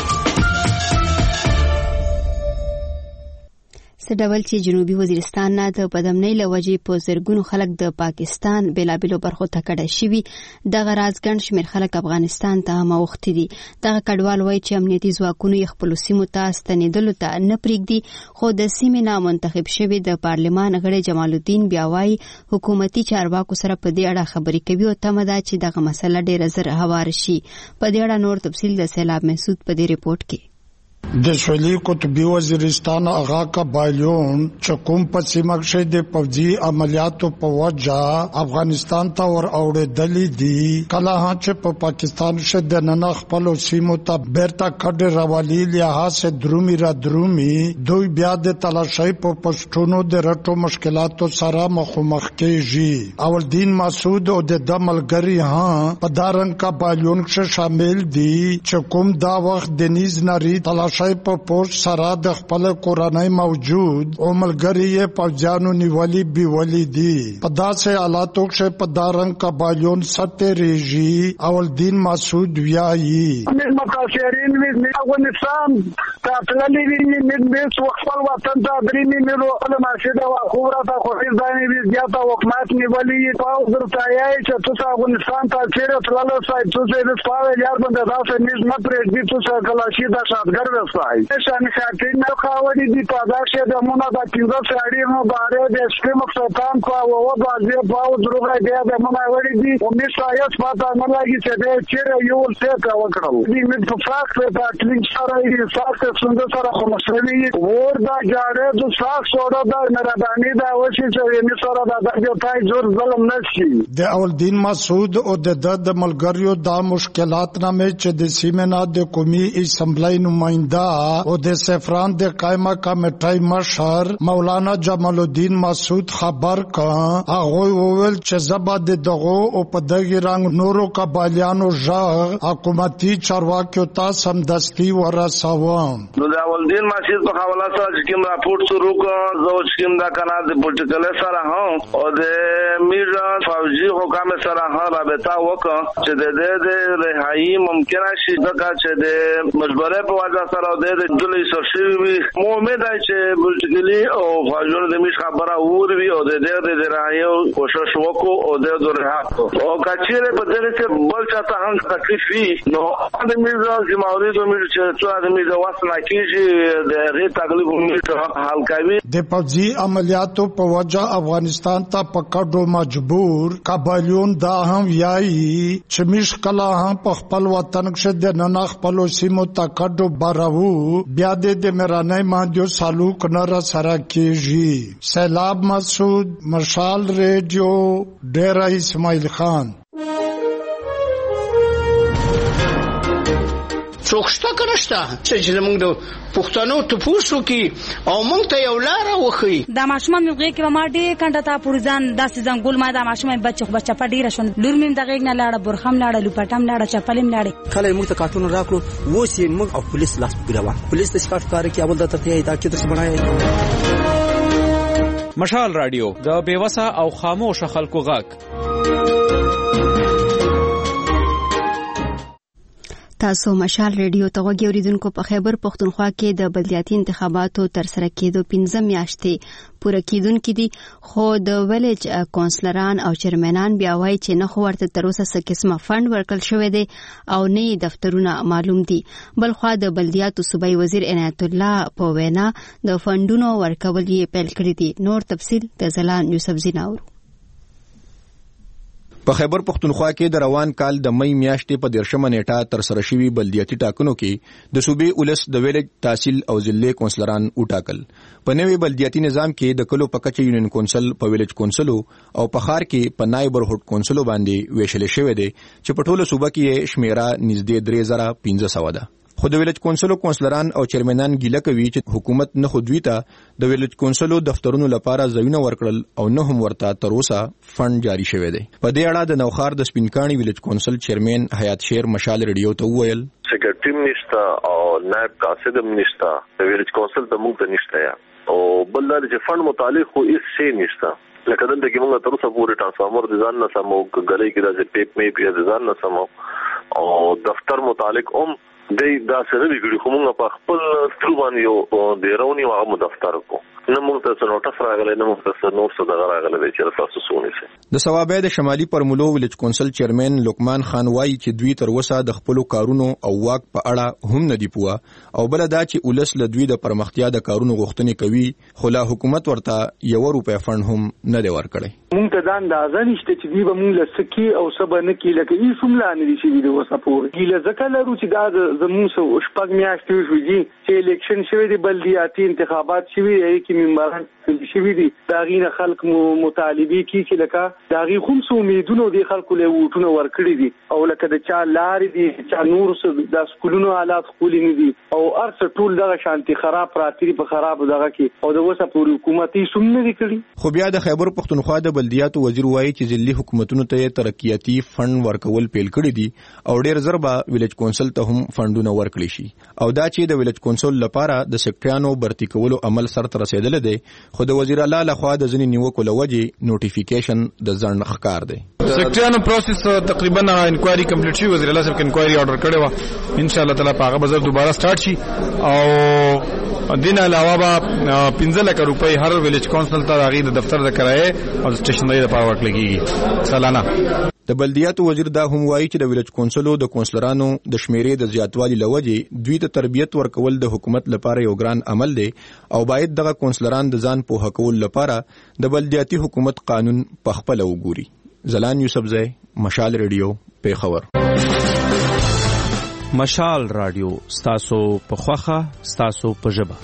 [SPEAKER 1] ډول چې جنوبي وزیرستان نه د بدامنۍ له وجې په زرګونو خلک د پاکستان بېلابېلو برخو ته کډه شوي دغه راز ګڼ شمېر خلک افغانستان ته هم اوښتي دي. دغه کډوال وایي چې امنیتي ځواکونو یې خپلو سیمو ته ستنېدلو ته نه پرېږدي خو د سیمې نه منتخب شوي د پارلمان غړی جمال الدین بیا وایي حکومتي چارواکو سره په دې اړه خبرې کوي او تمه ده چې دغه مسله ډېره زر هواره شي. په دې اړه نور تفصیل د سیلاب محسود په دې رپورټ کې.
[SPEAKER 17] د شمالي قطبي وزیرستان اغا کا بایلون چکم په سیمه کې د پوځي عملیاتو په وجه افغانستان ته ور اوړېدلې دي کله چې په پاکستان کې د نن خپل سیمو ته بیرته کډه راوالي لحاظ درومي را درومي دوی بیا د تلاشۍ په پښتونو د رټو مشکلاتو سره مخامخ کېږي. اول دین مسعود او د دملګری ها په دارن کا بایلون کې شامل دي چکم دا وخت د نیز نری تلاش شای په پوسټ سره د خپل کورنۍ موجود او ملګری یې پوجانو نیولې بیولې دي په داسې حالاتو کې په دارنګ قبایلون سته ریږي اول دین مسعود ویایي
[SPEAKER 18] متاثرین من افغانستان تاتللی وی من بیس وقفل وطن ته درېمې ملو علما شده او خبرات خو ځانې وی زیاته حکومت نیولې په درتایي چې تاسو افغانستان ته چیرې تلل سای تاسو د سپاوې یار باندې تاسو نس نه پرېږدي تاسو کلاشي دا شادګر وسای شان خاطر نه خاوري دي پاداشه د مونږه د کیږي ساړي نو باره د سپم څوکان کو او بازي باو دروغه دی د مونږه وړي دي او می سایس پاته نه لګي چې د چیرې یو څه کا وکړو دي می په فاکس په اټلینګ سره یې فاکس څنګه سره خو مسلې ور دا جاړه د فاکس اورو د مردانی دا وشي چې می سره دا د پای زور ظلم نشي
[SPEAKER 17] د اول دین مسعود او د د ملګریو دا مشکلات نامه چې د سیمنا د قومي اسمبلی نمائنده او د سفران د قائمه کمیټې مشر مولانا جمال الدین مسعود خبر کړه هغه وویل چې زبد دغه او په دغه رنګ نورو قبایلیانو ژغ حکومتي چارواکیو ته سمدستي ورساوم
[SPEAKER 19] نو د اول دین مسعود په حواله سره چې کوم راپورټ شروع کړ زو چې کوم دا کنه د پولیټیکل سره هم او د میر فوجي حکام سره هم رابطه وکړه چې د دې د رهایی ممکن شي ځکه چې د مجبورې په وجه سره د دلې سرشي مو امید دی چې پولیټیکلی او فوجونو د میش خبره وروي او د دې د رهایی کوشش وکړو او د رها او کچېره په دې کې بل چاته هم تکلیف وي نو د میز زموږ د میز چې څو د میز واسنه کیږي د غي تکلیف میز حل کوي
[SPEAKER 17] د فوجي عملیاتو په وجه افغانستان ته پکړو مجبور قبایلیون دا هم یایي چې مش کلا هم په خپل وطن کې د نن خپل سیمو ته کډو براو بیا د مرانه مانجو سالوک نه را سره کیږي سیلاب مسعود مشال ریډیو ډیرا اسماعیل خان
[SPEAKER 20] څوکشته کنهشته چې موږ د پښتنو ته پوښتنه کی او موږ ته یو لار وخی
[SPEAKER 21] دا ماشومان موږ کې ما ډېر کنده ته پورزان داسې ځنګول ما دا ماشومان بچو بچا په ډیره شون لور مې دغه نه لاړه برخم لاړه لپټم لاړه چپلم لاړه
[SPEAKER 22] کله موږ ته کارټون راکړو ووس یې موږ او پولیس لاس پکړه پولیس د سکاټ کار کې اول د ترتیب دا کې د سمړای
[SPEAKER 23] مشال رادیو د بیوسا او خاموش خلکو غاک
[SPEAKER 1] تاسو مشال ریډیو ته غوږی اوریدونکو په خیبر پختونخوا کې د بلدیاتي انتخاباتو تر سره کېدو پنځه میاشتې پوره کېدونکې دي خو د ویلج کونسلران او چیرمنان بیا وایي چې نه خو ورته تر اوسه څه قسمه فند ورکړل شوی دی او نه یې دفترونه معلوم دي بلخوا د بلدیاتو صوبایي وزیر عنایت الله په وینا د فندونو ورکول یې پیل کړي دي نور تفصیل د ځلان یوسف زیناور
[SPEAKER 24] په خیبر پختونخوا کې د روان کال د مې میاشتې په دیرشمه نیټه تر سره شوی بلدیاتي ټاکنو کې د صوبې ولس د ویلج تحصیل او ضلع کونسلران وټاکل په نوې بلدیاتي نظام کې د کلو په کچه یونین کونسل په ویلج کونسلو او په ښار کې په نایبرهوډ کونسلو باندې ویشل شوی دی چې په ټوله صوبه کې شمیره نږدې درې زره پنځه سوه ده خو د ویلج کونسلو کونسلران او چیرمنان ګیله کوي چې حکومت نه خو دوی ته د ویلج کونسلو دفترونو لپاره ځایونه ورکړل او نه هم ورته تر اوسه فند جاری شوی دی په دې اړه د نوخار د سپینکانی ویلج کونسل چیرمن حیات شیر مشال ریډیو ته وویل
[SPEAKER 4] سیکرټری منسٹر او نائب قاصد منسٹر د ویلج کونسل د موږ ته نشته یا او بل د فند متعلق خو هیڅ شی نشته لکه دلته کې موږ تر اوسه پورې ټرانسفارمر د ځان نه سمو غلې کې د پیپ مې په ځان نه سمو او دفتر متعلق هم د دا سره ویګړي کومه په خپل سترګو یو د رونی او دفتر کو نه موږ ته نوټس راغلی نه موږ ته نوټس دا راغلی چې تاسو سونی سي
[SPEAKER 24] د ثوابه د شمالي پرملو ویلج کونسل چیرمن لقمان خان وایي چې دوی تر اوسه د خپل کارونو او واک په اړه هم نه دی پوهه او بل دا چې ولس له دوی د پرمختیا د کارونو غوښتنې کوي خو لا حکومت ورته یو روپیا فند هم نه دی ورکړی
[SPEAKER 7] مونږ ته دا اندازه نشته چې دوی به مونږ له سکی او سبا نه کې لکه هیڅ هم لا نه دي شوي د اوسه پورې ګیله ځکه لرو چې دا زموږ شپږ میاشتې وشوې دي چې الیکشن شوی دی بلدیاتي انتخابات شوي دي کې ممبران شوي دي د هغې نه خلک مطالبې کوي چې لکه د هغې خو هم څه امیدونه دې خلکو له ووټونه ورکړي دي او لکه د چا لارې دي چا نور څه د سکولونو حالات ښکلي نه دي او هر څه ټول دغه شانتي خراب پراته دي په خرابو دغه کې او د اوسه پورې حکومت هېڅ هم نه دي کړي
[SPEAKER 24] خو بیا د خیبر پختونخوا د بلدیاتو وزیر وایي چې ځلي حکومتونو ته ترقیاتي فند ورکول پیل کړي دي او ډېر زر به ویلج کونسل ته هم فندونه ورکړي شي او دا چې د ویلج کونسل لپاره د سیکټریانو برتی کولو عمل سرته رسیدل دی خو د وزیر اعلی لخوا د ځینې نیوکو له وجې نوټیفیکیشن د ځنډ ښکار دی
[SPEAKER 25] سیکټریانو پروسس تقریبا انکوایري کمپلیټ شي وزیر اعلی صاحب کې انکوایري آرډر کړی و ان شاء الله تعالی په هغه به دوباره سٹارټ شي او دین علاوه به پنځه لک روپۍ هر ویلج کونسل ته د دفتر د کرایې او سټیشنري لپاره ورکړل کیږي سالانه
[SPEAKER 24] د بلدیاتو وزیر دا هم وایي چې د ویلج کونسلو د کونسلرانو د شمیرې د زیاتوالي لوجې دوی ته تربیت ورکول د حکومت لپاره یو ګران عمل دی او باید دغه کونسلران د ځان پوهه کول لپاره د بلدیاتي حکومت قانون په خپل وګوري. زلان یوسفزی، مشال ریډیو، پیښور.
[SPEAKER 23] مشال رادیو ستاسو په خوخه ستاسو په ژبه.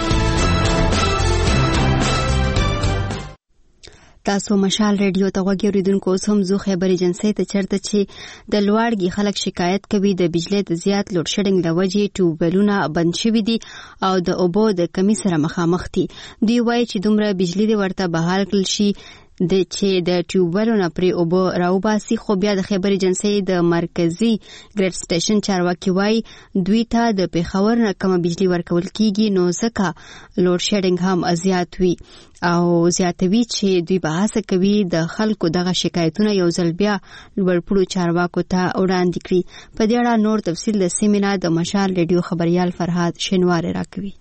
[SPEAKER 1] تاسو مشال ریډیو ته غوږی اوریدونکو، اوس هم زو خبر ایجنسی ته چرته چې د لوړګي خلک شکایت کوي د بجلی د زیات لوډ شیډینګ لوجې ټیوبلونه بند شوي دي او د اوبو د کمی سره مخامخ دي. دوی وایي چې دومره بجلی دی ورته بحال کړل شي د چې د ټیوبلونو پرې اوبه راوباسي. خو بیا د خبر ایجنسی د مرکزی ګریډ سټیشن چارواکي وایي دوی ته د پیښور نه کمه بجلی ورکول کیږي، نو ځکه لوډ شیډینګ هم زیات وي او زیاتوي چې دوی به هڅه کوي د خلکو دغه شکایتونه یو ځل بیا لوړپوړو چارواکو ته وړاندې کړي. په دې اړه نور تفصیل د سیمینار د مشال ریډیو خبريال فرهاد شینوار راکوي.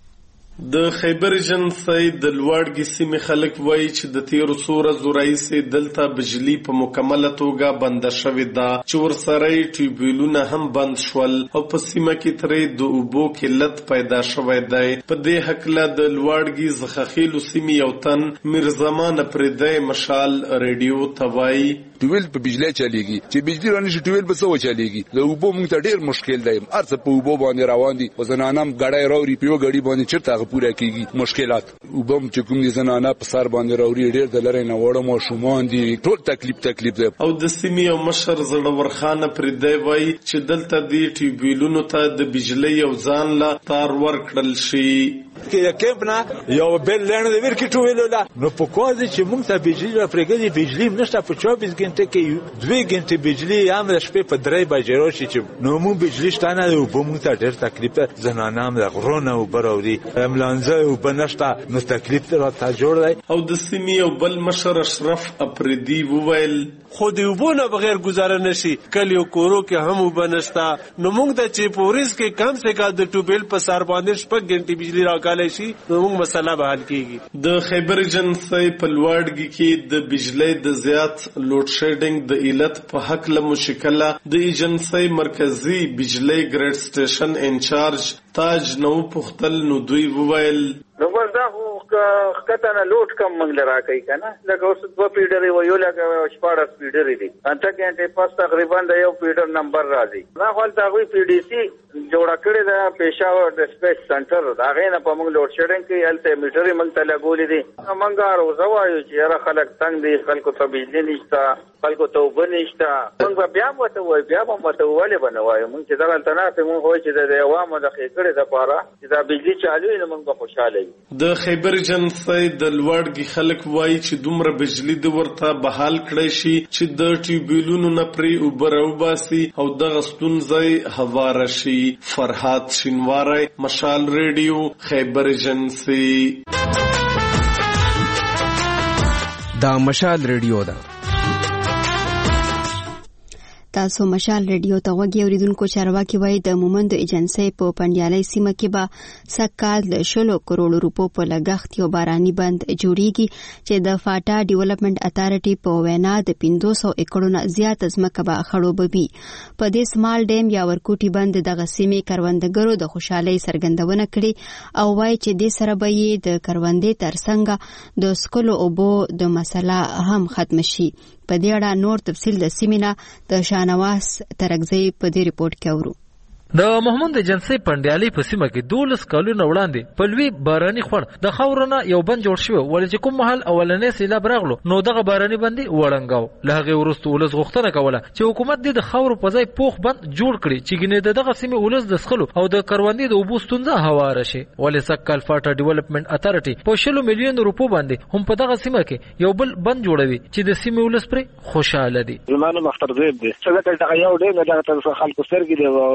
[SPEAKER 2] د خیبر ایجنسی د لوړګي سیمې خلک وایي چې د تیرو څو ورځو راهیسې دلته بجلی په مکمله توګه بنده شوې ده چې ورسره یې ټیوبویلونه هم بند شول او په سیمه کې ترې د اوبو قلت پیدا شوی دی. په دې هکله د لوړګي زخخیلو سیمې یو تن میرزمان پردی مشال ریډیو ته وایي
[SPEAKER 5] ټیوبویل په بجلی چلیږي، چې بجلی رانه شي ټیوبویل په څه چلیږي. د اوبو موږ ته ډیر مشکل دی، هر څه په اوبو باندې روان دي. وزنانم غړای راوري په غړي باندې چرته پوره کیږي مشکلات. وبم چې کوم دي زنانه په سر باندې راوري ډیر د لری نه وړم او شومان دي، ټول تکلیف تکلیف دی.
[SPEAKER 2] او د سیمې او مشر زړور خان پردی وایي چې دلته دی ټیوبویلونو ته د بجلی او ځان لا تار ورکړل شي.
[SPEAKER 6] کې کېمپ نه یو بل لنډ د ورکی ټویلو لا نو په کوزه چې موږ ته بجلی را پرګدي بجلی نشته په چوبیس غنټه کې دوه غنټه بجلی هم د شپې په درې بجې راشي چې نو موږ بجلی شته نه او په موږ ته ډېر تکلیف ده. زنانه هم د غرونه او براوري املانځه او بنشته نو تکلیف را ته جوړ دی.
[SPEAKER 2] او د سیمې او بل مشر اشرف اپریدي وویل
[SPEAKER 6] خو د وبونه بغیر گزاره نشي، کلیو کورو کې هم وبنشتا نو موږ د چې پوریس کې کم سے کم د ټوبل په سر باندې شپږ غنټه بجلی راکاله شي نو موږ مسله به حل کیږي.
[SPEAKER 2] د خیبر ایجنسی په لوړګي کې د بجلی د زیات لوډ شیډینګ د علت په حق له مشکله د ایجنسی مرکزی بجلی ګریډ سټیشن انچارج تاج نو پختل نو دوی وویل
[SPEAKER 8] نو دا خکته نه لوټ کم منګل راکې کنه لکه اوس دوه پیډري ویو لکه شپږ پیډري دي انته کې پاس تقریبا د یو پیډر نمبر راځي. دا خپل تاوی پی ډی سی جوړ کړی دا پېښور ډیسپیچ سنټر دا غینه په موږ لوډ شیډینګ کې الته میټري موږ ته لګولې دي. موږ راوځو وایو چې را خلک څنګه دي، خلکو ته بجلی نشته، خلکو ته وبنيشته. موږ بیا وته وای بیا هم وته ولې بنوایو موږ چې دا التنافه موږ وای چې د عوامو د خېګړې د پاره چې دا بجلی چالو نه موږ خوشاله یو.
[SPEAKER 2] د خیبر ایجنسی د لوړګي خلک وایي چې دومره بجلی د ورته بحال کړی شي چې د ټیوبویلونو نه پرې اوبه راوباسي او دغه ستونزې هواره شي. فرهاد شینواری، مشال ریډیو، خیبر ایجنسی.
[SPEAKER 10] دا مشال ریډیو ده.
[SPEAKER 1] تاسو مشال ریډیو ته غوږی اوریدونکو، چارواکي وایي د مومند ایجنسی په پنډیالۍ سیمه کې به سکهال د شلو کروڑو روپو په لګښت یو باراني بند جوړیږي چې د فاټا ډیولپمنٹ اتارټي په وینا د پنځه سوه ایکړو نه زیات ځمکه به خړوبوي. په دې سمال ډیم یا ورکوټي بند دغه سیمې کروندګرو د خوشحالۍ څرګندونه کړې او وایي چې دې سره به یې د کروندې ترڅنګ د سکلو اوبو د مسله هم ختم شي. په دې اړه نور تفصیل د سیمینار د شانواس ترکزی په دې ریپورت کې اورو.
[SPEAKER 26] د محمود ایجنسی پنډیالۍ په سیمه کې دولس کلونه وړاندې په لوی باراني خوړ د خاورونه یو بند جوړ شوی ولې چې کوم محل اولنې سیلاب راغلو نو دغه باراني بندي وړنګاو. له هغې وروسته ولس غوښتنه کوله چې حکومت دې د خاورو په ځای پوخ بند جوړ کړي چې ګینې دغه سیمې ولس د څښلو او د کروندې د اوبو ستونزه هواره شي. ولې سکهال فاټا ډیولپمنٹ اتارټي په شلو میلیونو روپو باندې هم په دغه سیمه کې یو بل بند جوړوي چې د سیمې ولس پرې خوشاله دي.
[SPEAKER 27] زمانه مختار زیب دي څنګه دغه یو ډېر دغه خلکو سرګي دی او ډېر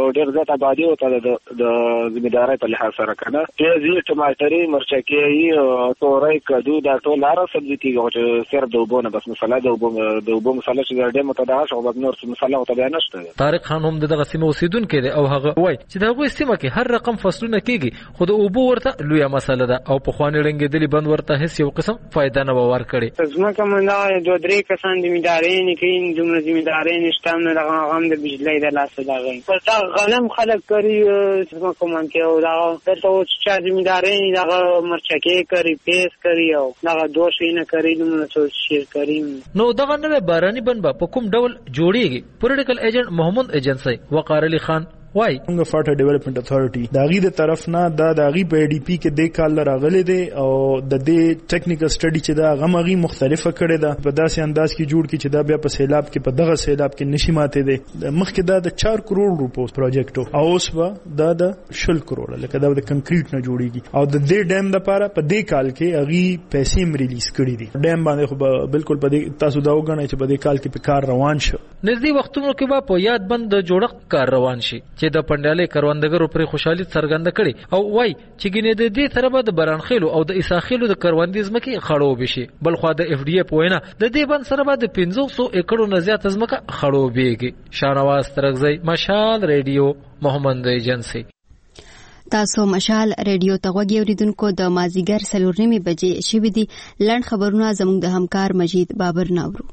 [SPEAKER 3] زیات آبادی او ته د ځمېدارۍ په لحاظ سره کنه پیازي ټماټري مرچکي تورای کدو دا ټول لاره سبزي کیږي چې صرف د وبونه بس مساله د وبو د وبو مساله چې ډېر متداعش او نور مساله او ته نشته.
[SPEAKER 26] طارق خان هم دغه سیمه اوسیدونکو دی او هغه وای چې دغه سیمه کې هر رقم فصلونه کیږي خو د وبو ورته لویه مساله ده او په خوانې رنګېدلې بند ورته هیڅ یو قسم فائدہ نه ور کړي.
[SPEAKER 11] زمکه مندا دوه درې کسان ذمہداري نه کوي دومره ذمہداري نشته نه دغه هم د بجلی د لاسه دغه پر تا غنم خلک کوي زمکه مونږ او دا ته چې ذمہداري دغه مرچکي کوي پیس کوي او دغه دوشي نه کوي دومره څه شیر کوي.
[SPEAKER 26] نو دغه نوې باراني بند په کوم ډول جوړیږي؟ پولیټیکل ایجنټ محمد ایجنسی وقار علي خان وای
[SPEAKER 13] موږ فاټر ډیولپمنٹ اتھارټي دا غي د طرف نه دا د غي په ای ډي پی کې د کال راغلي دي او د دې ټیکنیکل سټډي چې دا غمغي مختلفه کړي ده په داسې انداز کې جوړ کی چې دا بیا په سیلاب کې په دغه سیلاب کې نشي ماته دي. مخکې دا د چار کروڑ روپو پروجیکټ او اوس به دا د شل کروڑ لکه دا د کنکریټ نه جوړیږي او د دې ډیم لپاره په دې کال کې غي پیسې م ریلیز کړي دي. ډیم باندې خو بالکل په دې تاسو دا وګڼئ چې په دې کال کې په کار روان شو.
[SPEAKER 26] نږدې وختونو کې به په یاد بند د جوړښت کار روان شي چې د پندالې کروندګرو پر خوشحالي څرګنده کړي او وای چې ګینه د دې سره به د برانخیلو او د اساخیلو د کروندې ځمکې خړوب شي. بل خو د اف ډي اف وینا د دې بند سره به د پنځه سوه ایکړو نه زیات ځمکه خړوبېږي. شاهنواز ترغزی، مشال ریډیو، محمد ایجنسی.
[SPEAKER 1] تاسو مشال ریډیو ته غوږی اوریدونکو د مازیګر څلور نیمې بجې شوې دي. لنډ خبرونه زموږ د همکار مجید بابر ناورو.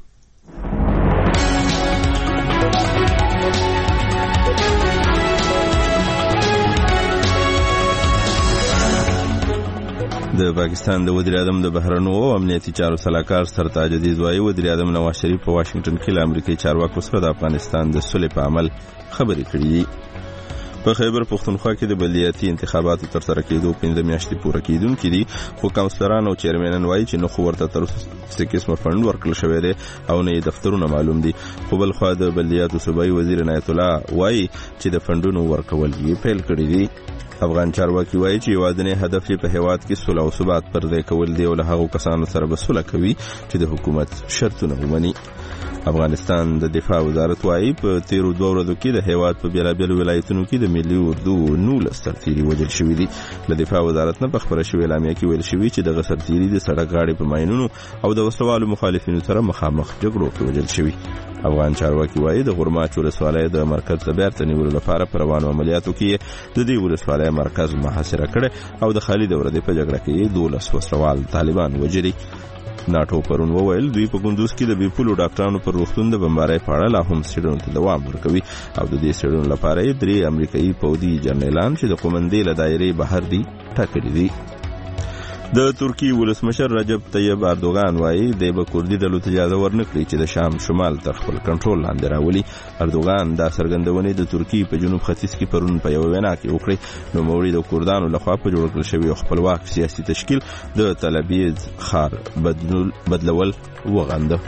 [SPEAKER 14] د پاکستان د وزیر اعظم د بهرنیو او امنیتي چارو سلاکار سرتاج عزیز وایي وزیر اعظم نواز شریف په واشنگټن کې له امریکایي چارواکو سره د افغانستان د صلح په عمل خبرې کړې دي. په خیبر پختونخوا کې د بلدیاتي انتخاباتو تر سره کېدو پنځه میاشتې پوره کېدونکې دي خو کاونسلران او چیرمنان وایي چې نه خو ورته تر اوسه قسمه فند ورکړل شوی دی او نه یې دفترونه معلوم دي. خو بل خوا د بلدیاتو صوبایي وزیر عنایت الله وایي چې د فندونو ورکول یې پیل کړي دي. افغان چارواکي وایي چې یوازینی هدف یې په هیواد کې صلح او ثبات پر ځای کول دی او له هغو کسانو سره به صلح کوي چې د حکومت شرطونه ومني. افغانستان د دفاع وزارت وایي په تیرو دوه ورځو کې د هیواد په بیلابیلو ولایتونو کې د ملي اردو نولس سرتیري وژل شوي دي. له دفاع وزارت نه په خبره شوې اعلامیه کې ویل شوي چې دغه سرتیري د سړک غاړې په ماینونو او د وسلوالو مخالفینو سره مخامخ جګړو کې وژل شوي. افغان چارواکي وایي د غورماچ ولسوالۍ د مرکز د بیرته نیولو لپاره په روانو عملیاتو کې د دې ولسوالۍ مرکز محاصره کړی او د خالد وردې په جګړه کې دولس وسلوال طالبان وژلي. ناټو پرون وویل دوی په کندوز کې د بیپولو ډاکټرانو پر روغتون د بمبارۍ په اړه لا هم څېړنو ته دوام ورکوي او د دې څېړنو لپاره یې درې امریکایي پوځي جنرالان چې د قومندې له دایرې بهر دي ټاکلي دي. د ترکی ولسمشر رجب طیب اردوغان وایي د به کوردي ډلو ته اجازه ورنکړي چې د شام شمال تر خپل کنټرول لاندې راولي. اردوغان دا څرګندونې د ترکی په جنوب ختیځ کې پرون په یوه وینا کې وکړې. نوموړي د کردانو لخوا په جوړ کړل شوي خپلواک سیاسي تشکیل د تلابیز ښار بدلول وغنده.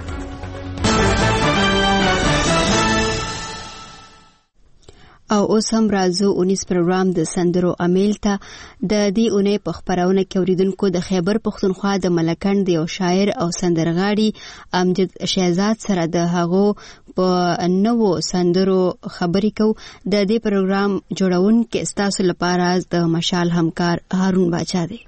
[SPEAKER 1] او اوس هم راځو اونیس پروګرام د سندرو امیل ته. د دې اونۍ په خبرونه کې اوریدونکو د خیبر پختونخوا د ملکند د یو شاعر او سندرغاړي امجد شهزاد سره د هغو په نوو سندرو خبرې کوو. د دې پروګرام جوړونکي ستاسو لپاره د مشال همکار هارون باچا دی.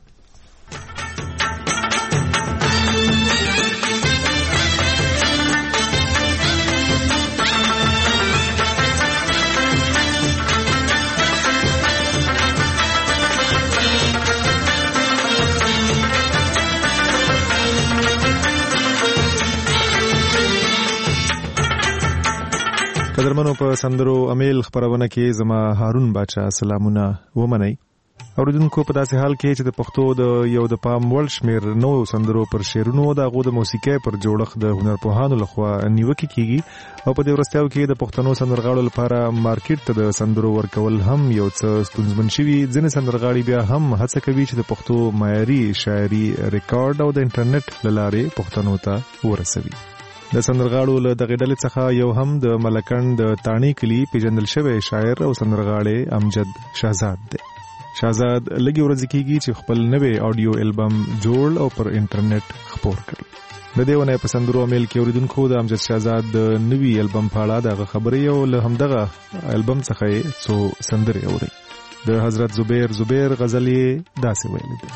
[SPEAKER 15] قدرمنو په سندرو امیل خبرونه کې زما هارون باچا سلامونه ومنئ. اوریدونکو په داسې حال کې چې د پښتو د یو د پام وړ شمېر نوو سندرو پر شعرونو د هغو د موسیقۍ پر جوړښت د هنرپوهانو لخوا نیوکې کیږي او په دې وروستیو کې د پښتنو سندرغاړو لپاره مارکیټ ته د سندرو ورکول هم یو څه ستونزمن شوي. ځینې سندرغاړي بیا هم هڅه کوي چې د پښتو معیاري شاعري ریکارډ او د انټرنیټ له لارې پښتنو ته ورسوي. د سندرغاړو له دغې ډلې څخه یو هم د ملکند د تاڼې کلي پیژندل شوی شاعر او سندرغاړی امجد شهزاد دی. شهزاد لږې ورځې کېږي چې خپل نوی آډیو البم جوړ او پر انټرنیټ خپور کړل. د دې ونه په سندرو امیل کې اوریدونکو د امجد شهزاد د نوي البم په اړه دغه خبرې او له همدغه البم څخه څو سندرې اوري. د حضرت زبیر زبیر غزل یې داسې ویلي دي: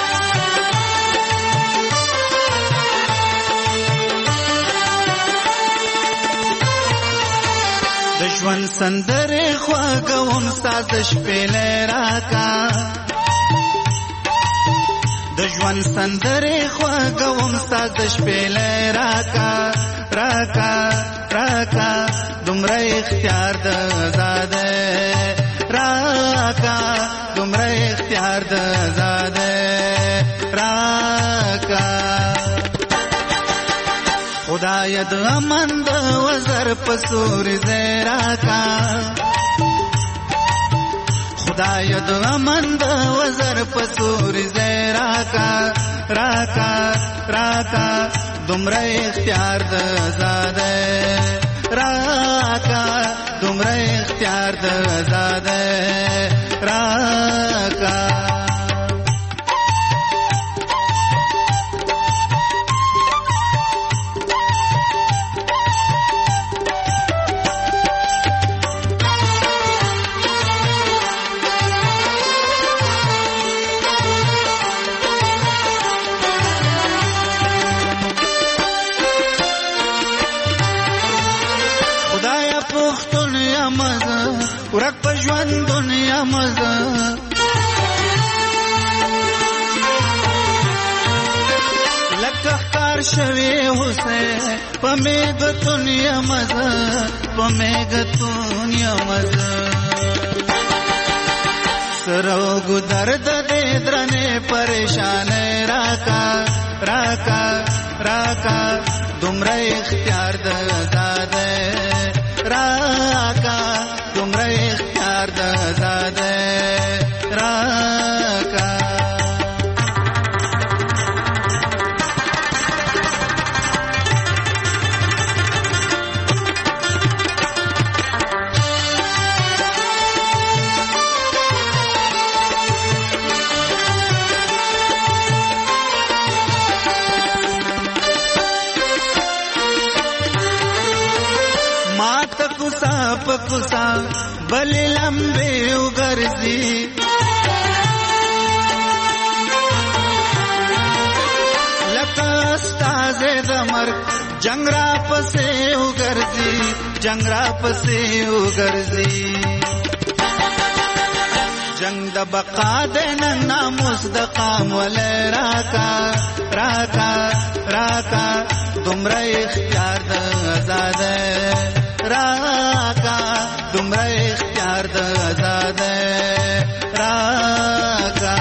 [SPEAKER 9] د ژوند سندرې خواږوم ستا د شپې راکا، د ژوند سندرې خواږوم ستا د شپې راکا راکا راکا، دومره اختیار د زاده راکا، دومره اختیار د زاده راکا. خدای د امن د وزر پسور زیراکا، خدای د امن د وزر پسور زیراکا راکا راکا، دومره اختیار د زاده راکا، دومره اختیار د زاده راکا. ورک په ژوند دنیا مزه، لکه ښکار شوی حسین په میږتون یا مزه، په میږتون یا مزه. سروګو درد دې درنې پریشانې راکا راکا راکا، دومره اختیار د زاده راکا، دومره اختیار د زاده راکا. پکوسا بلی لمبے اگرزی، لکا استاز دمرک جنگ را پسے اگرزی، جنگ را پسے اگرزی. جنگ د بقا دینن ناموس د قام ولی راکا راکا راکا، دومره اختیار د آزاده راکا، دومره اختیار د آزاده راکا.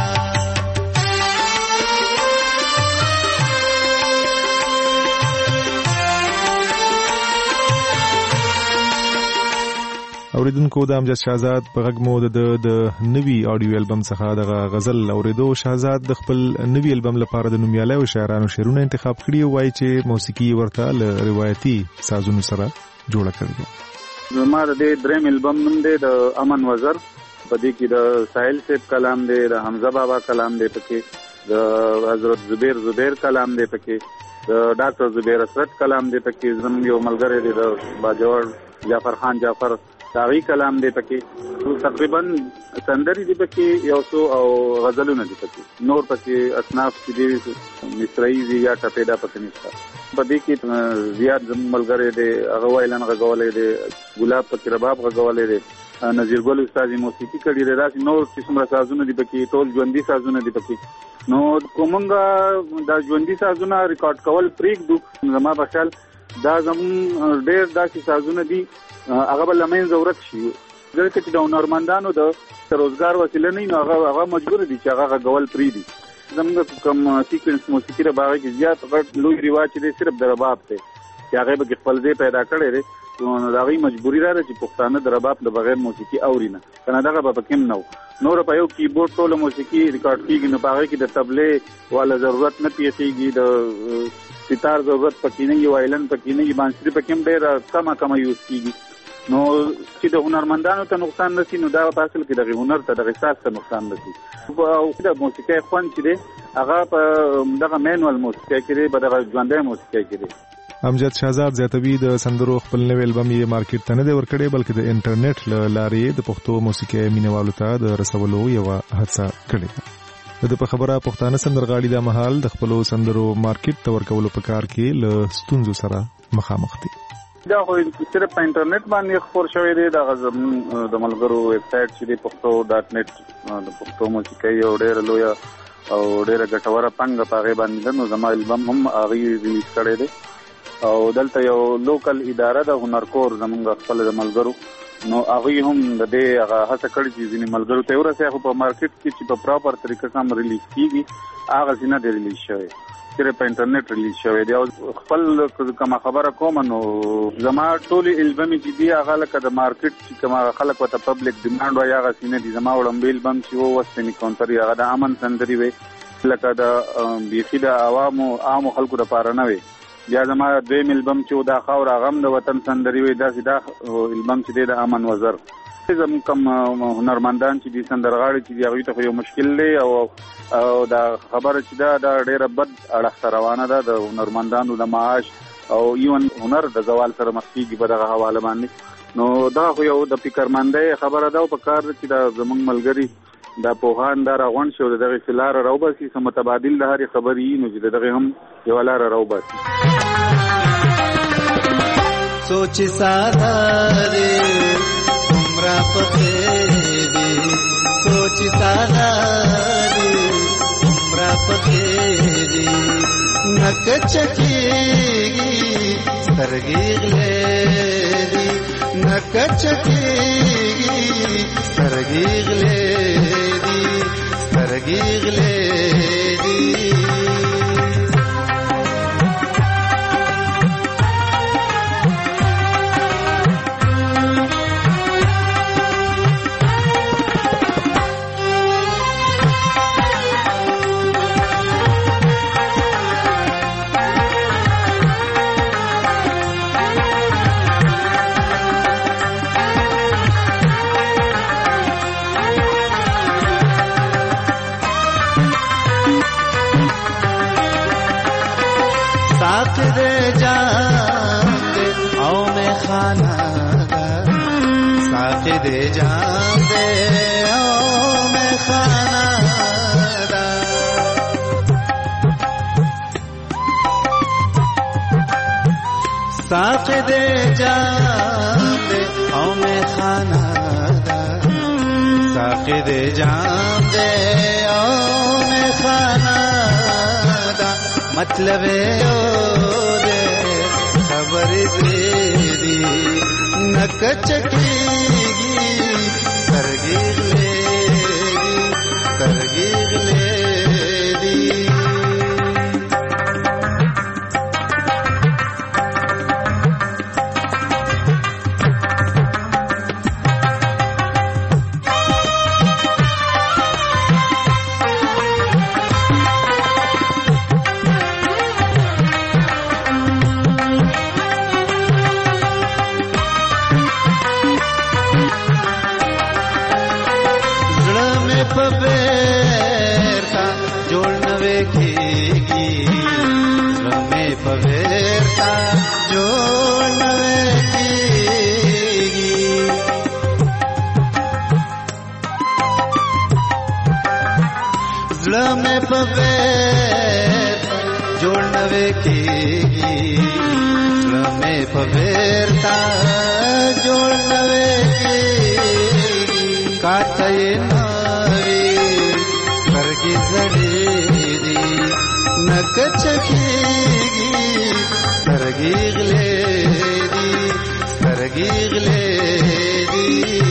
[SPEAKER 15] اوریدونکو د امجد شهزاد په غږ مو د د نوي اډیو البم څخه د غزل اوریدو. شهزاد د خپل نوي البم لپاره د نومیالیو شاعرانو شعرونه انتخاب کړي او وایي چې موسیقي ورته له روایتي سازونو سره جوړه کړې ده.
[SPEAKER 3] زما د دریم البم نوم دی د امن وزر، په دې کې د ساحل صاحب کلام دی، د حمزه بابا کلام دی، پکې د حضرت زبیر زبیر کلام دی، پکې د ډاکټر زبیر اسرت کلام دی، پکې زم یو ملګری دی د باجوړ جعفر خان جعفر داغي کلام دی، پکې تقریبا سندري دی، پکې یو څو او غزلونه دی، پکې نور پکې اصناف دي مصرعي دي یا ټپېدا پکې نشته. په دې کې زیات زم ملګری دی، هغه وایلن غږولې دی، ګلاب پکې رباب غږولې دی، نذیر ګل استاد موسیقي کړي دی، داسې نور څومره سازونه دي پکې، ټول ژوندۍ سازونه دي پکې. نو کومنګا دا ژوندۍ سازونه ریکارډ کول پریږدو، زما په خیال دا زمون ډېر داسې سازونه دي هغه بل لمن ضرورت شي، ځکه چې د هنرمندانو د روزګار وسیله نه نو هغه هغه مجبور دي چې هغه غول پری دي. زموږ کوم سیکوینس موسیقي د باغ کې زیات غټ لوی ریواج دی صرف د رباب ته، چې هغه به خپل ځای پیدا کړی دی، نو دا غي مجبوری را ده چې پښتانه د رباب د بغیر موسیقي اورینه کنه دغه به پکې نو نور په یو کیبورډ ټول موسیقي ریکارډ کیږي، نو باغ کې د تبلې والا ضرورت نه پیږي، د ستار ضرورت پکې نه، یو وایلن پکې نه، بانسری پکې هم ډېر کم کم یوز کیږي. نو چې د هنرمندانو ته نقصان نشي، نو دا په اصل کې د هنر ته د احساس ته نقصان نشي. او د موسیقي خوند چې دی
[SPEAKER 12] هغه په دغه مینوال موسیقي کې په دغه ژوندۍ موسیقي کې
[SPEAKER 15] امجد شهزاد زیاتوي د سندرو خپل نوې البم یې مارکیټ ته نه دی ورکړی بلکې د انټرنیټ له لارې د پښتو موسیقي مینوالو ته د رسولو یوه هڅه کړې ده. د په خبره پښتانه سندرغاړي د مهال د خپلو سندرو مارکیټ ته ورکولو په کار کې له ستونزو سره مخامخ دي.
[SPEAKER 12] دا خو صرف په انټرنیټ باندې خپور شوی دی. دا زموږ د ملګرو ویب سایټ چې دی پښتو ډاټ نیټ د پښتو موسیقي یو ډېره لویه او ډېره ګټوره پانګه په هغې باندې ده. نو زما البم هم هغې ریلیز کړی دی او دلته یو لوکل اداره ده هنرکور زموږ خپل د ملګرو، نو هغوی هم د دې هغه هڅه کړې چې ځینې ملګرو ته ورسوي، خو په مارکیټ کې چې په پراپر طریقه سم ریلیز کېږي هغه ځای نه دی ریلیز شوی، صرف په انټرنیټ ریلیز شوی دی. او خپل کومه خبره کوم نو زما ټولې البم چې دي هغه لکه د مارکیټ چې کومه خلک ورته پبلک ډیمانډ وایي هغه ځای نه دي. زما وړاندې البم چې و وسپنې کونتري هغه د امن سندرې وې لکه د بیخي د عوامو عامو خلکو دپاره نه وې. بیا زما دویم البم چې دا خاور هغه هم د وطن سندرې وې، داسې دا البم چې دی د امن وزر. زموږ کوم هنرمندان چې دي سندرغاړي چې دي هغوی ته خو یو مشکل دی او او دا خبره چې ده دا ډېره بد اړخ ته روانه ده د هنرمندانو د معاش او ایون هنر د زوال سره مخ کېږي په دغه حواله باندې. نو دا خو یو د فکرمندۍ خبره ده او په کار ده چې دا زموږ ملګري دا پوهان دا راغونډ شي او د دغې څه لاره راوباسي، څه متبادل د هرې خبرې وي نو چې د دغې هم یوه لاره راوباسي.
[SPEAKER 9] سوچ ساده عمره پخې دي، سوچ ساده عمره پخې دي، نک چکېږي سترګې غلې دي، نک چکېږي سترګې غلې دي، سترګې غلې دي. दे जान दे ओ मैं खाना दा, साथ दे जान दे ओ मैं खाना दा, साथ दे जान दे ओ मैं खाना दा, मतलब ओ दे खबर दे दी नक चकी तरगीर लेगी तरगीर लेगी. जोड़नवे की में पवेरता जोड़नवे की काटे नारी करगी जड़ीरी नक चखीगी करगी गलेरी करगी गलेरी.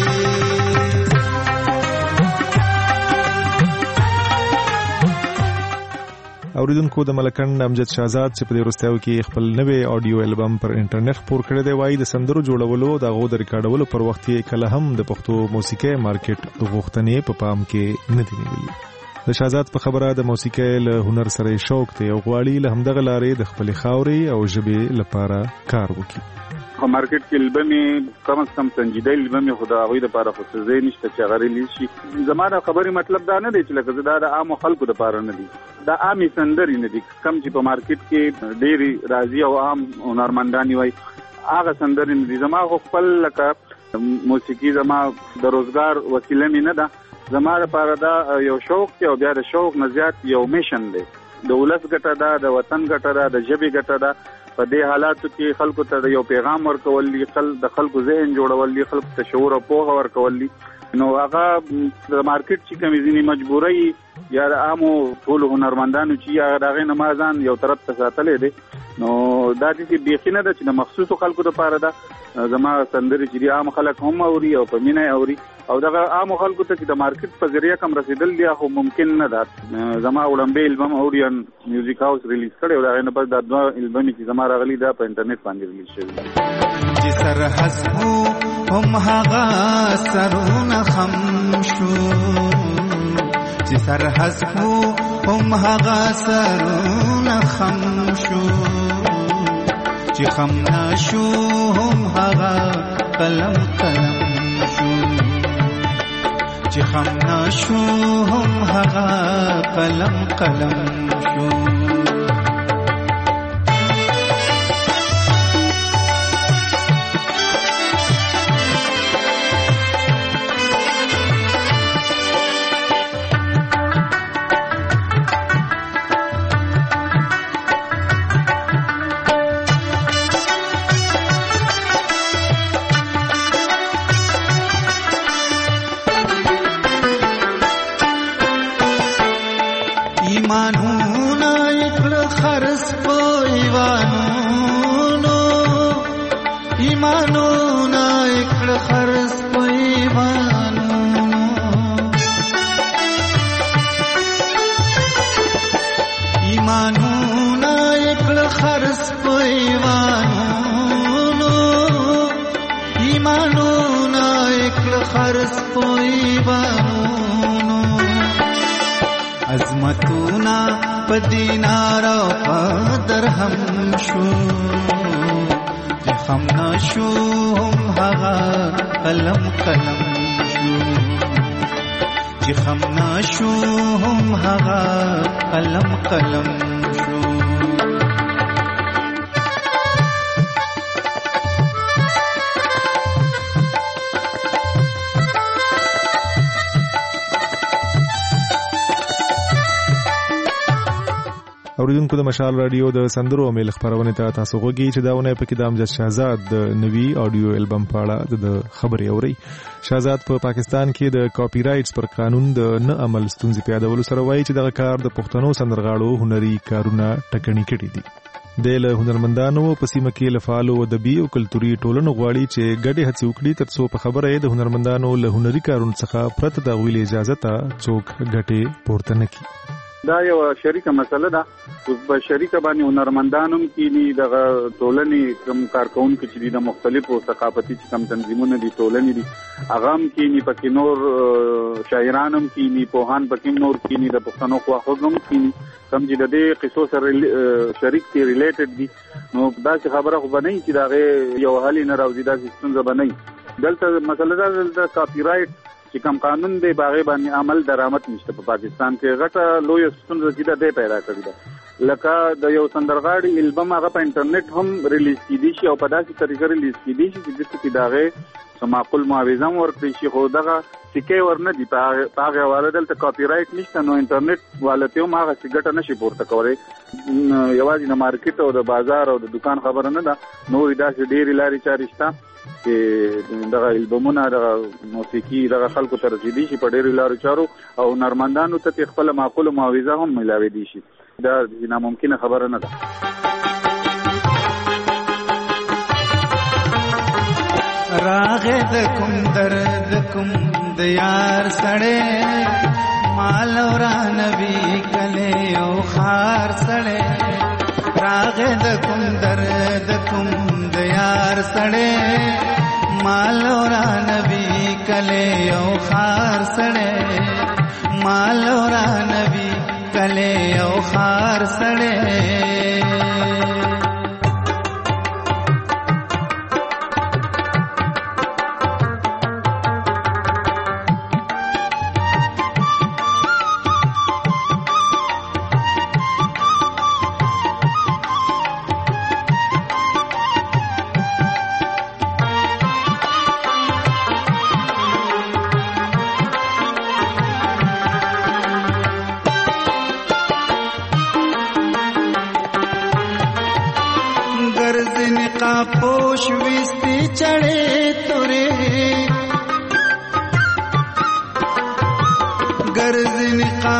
[SPEAKER 15] اوریدونکو د ملکن امجد شهزاد چې په دې وروستیو کې خپل نوې آډیو البم پر انټرنیټ خپور کړی دی وایي د سندرو جوړولو او د هغو د ریکارډولو پر وخت یې کله هم د پښتو موسیقۍ مارکیټ غوښتنې په پام کې نه دي نیولي. د شهزاد په خبره د موسیقۍ له هنر سره شوق دی او غواړي له همدغه لارې د خپلې خاورې او ژبې لپاره کار وکړي.
[SPEAKER 12] په مارکیټ کې البمې کم از کم سنجیده البمې خو د هغوی دپاره خو څه ځای نشته چې هغه ریلیز شي. زما د خبرې مطلب دا نه دی چې لکه زه دا د عامو خلکو دپاره نه دي، دا عامې سندرې نه دي. کم چې په مارکیټ کې ډېرې راځي او عام هنرمندان وایي هغه سندرې نه دي. زما خو خپل لکه موسیقي زما د روزګار وسیله مې نه ده، زما لپاره دا یو شوق دی او بیا د شوق نه زیات یو میشن دی. د ولس ګټه ده، د وطن ګټه ده، د ژبې ګټه ده. په دې حالاتو کې خلکو ته یو پیغام ورکول دي، د خلکو ذهن جوړول دي، خلکو ته شعور او پوهه ورکول دي. نو هغه د مارکیټ چې کومې ځینې مجبورۍ یا د عامو ټولو هنرمندانو چې هغه د هغې نه ما ځان یو طرف ته ساتلی دی، نو دا داسې بیخي نه ده چې د مخصوصو خلکو دپاره ده. زما سندرې چې دي عام خلک هم اوري او په مینه یې اوري، او دغه عامو خلکو ته چې د مارکیټ په ذریعه کم رسېدل دي خو ممکن نه ده. زما وړاندې البم اورین میوزیک هاوس ریلیز کړی او د هغې نه بس دا دوه البمې چې زما راغلي دا په انټرنیټ باندې ریلیز شوي.
[SPEAKER 9] چې سر حسبو هم هغه سرونه خم شو، چې سر حسبو هم هغه سرونه خم شو، چې خم نشو هم هغه قلم قلم شو، چې خم نشو هم هغه قلم قلم شو. عظمتونا په دینار او په درهم شو، چې خم نشو هم هغه قلم قلم شو، چې خم نشو هم هغه قلم قلم شو.
[SPEAKER 15] اوریدونکو د مشال رادیو د سندرو میل خبرونه ته تاسو غوږی چې داونه په کې د امجد شهزاد د نوي آډیو البم په اړه د خبري اوري. شهزاد په پا پاکستان کې د کاپی رائټس پر قانون د نه عمل ستونزې پیادولو سره وایي چې دغه کار د پښتنو سندرغاړو هنري کارونه ټکنی کړي دي. د له هنرمندانو په سیمه کې لفالو ادبي او کلتوري ټولنو غواړي چې ګډه هڅې وکړي ترڅو په خبره یې د هنرمندانو له هنري کارونو څخه پرته د غوښتلې اجازه ته څوک ګټه پورته نه کړي.
[SPEAKER 12] دا یو شریکه مسله ده. اوس په شریکه باندې هنرمندانو کې دي دغه ټولنې کوم کارکونکو چې دي د مختلفو ثقافتي چې کوم تنظیمونه دي ټولنې دي هغه هم کې ني پکې نور شاعران هم کې ني پوهان پکې نور کې ني د پښتنو خواخوږ هم کې ني کوم چې د دې قصو سره شریک دي ریلیټډ دي. نو دا چې خبره خو بنئ چې دا یو حل نه راوځي دا څنګه بنئ. دلته مسله ده د کاپی رائټ چې کوم قانون دی باغې باندې عمل درآمد نشته په پاکستان کې. غټه لوی ستونزه چې ده پیدا کړې ده لکه د یو سندرغاړي البم هغه په انټرنیټ هم ریلیز کیدی شي او په داسې طریقه ریلیز کیدی شي چې د څه داغه سماقل معاوضه ورکړي شي خو دغه سکه ورنه دی په هغه حواله دلته کاپی رائټ نشته. نو انټرنیټ والته هم هغه څه نشي پورته کولای. یوازې د مارکیټ او د بازار او د دکان خبره نه ده، نور داسې ډېری لارې چارې شته چې دغه البمونه دغه موسیقي دغه خلکو ته رسیدي شي په ډېرو لارو چارو او هنرمندانو ته خپل معقول معاوضه هم ملاوي دي شي. دا ناممکنه خبره نه ده.
[SPEAKER 9] راغه د کوم درد کوم د یار سړې مال ورا نبی کله او خار سړې راغه د کوم درد کوم د یار سړې مال ورا نبی کله او خار سړې مال ورا نبی کله او خار سړې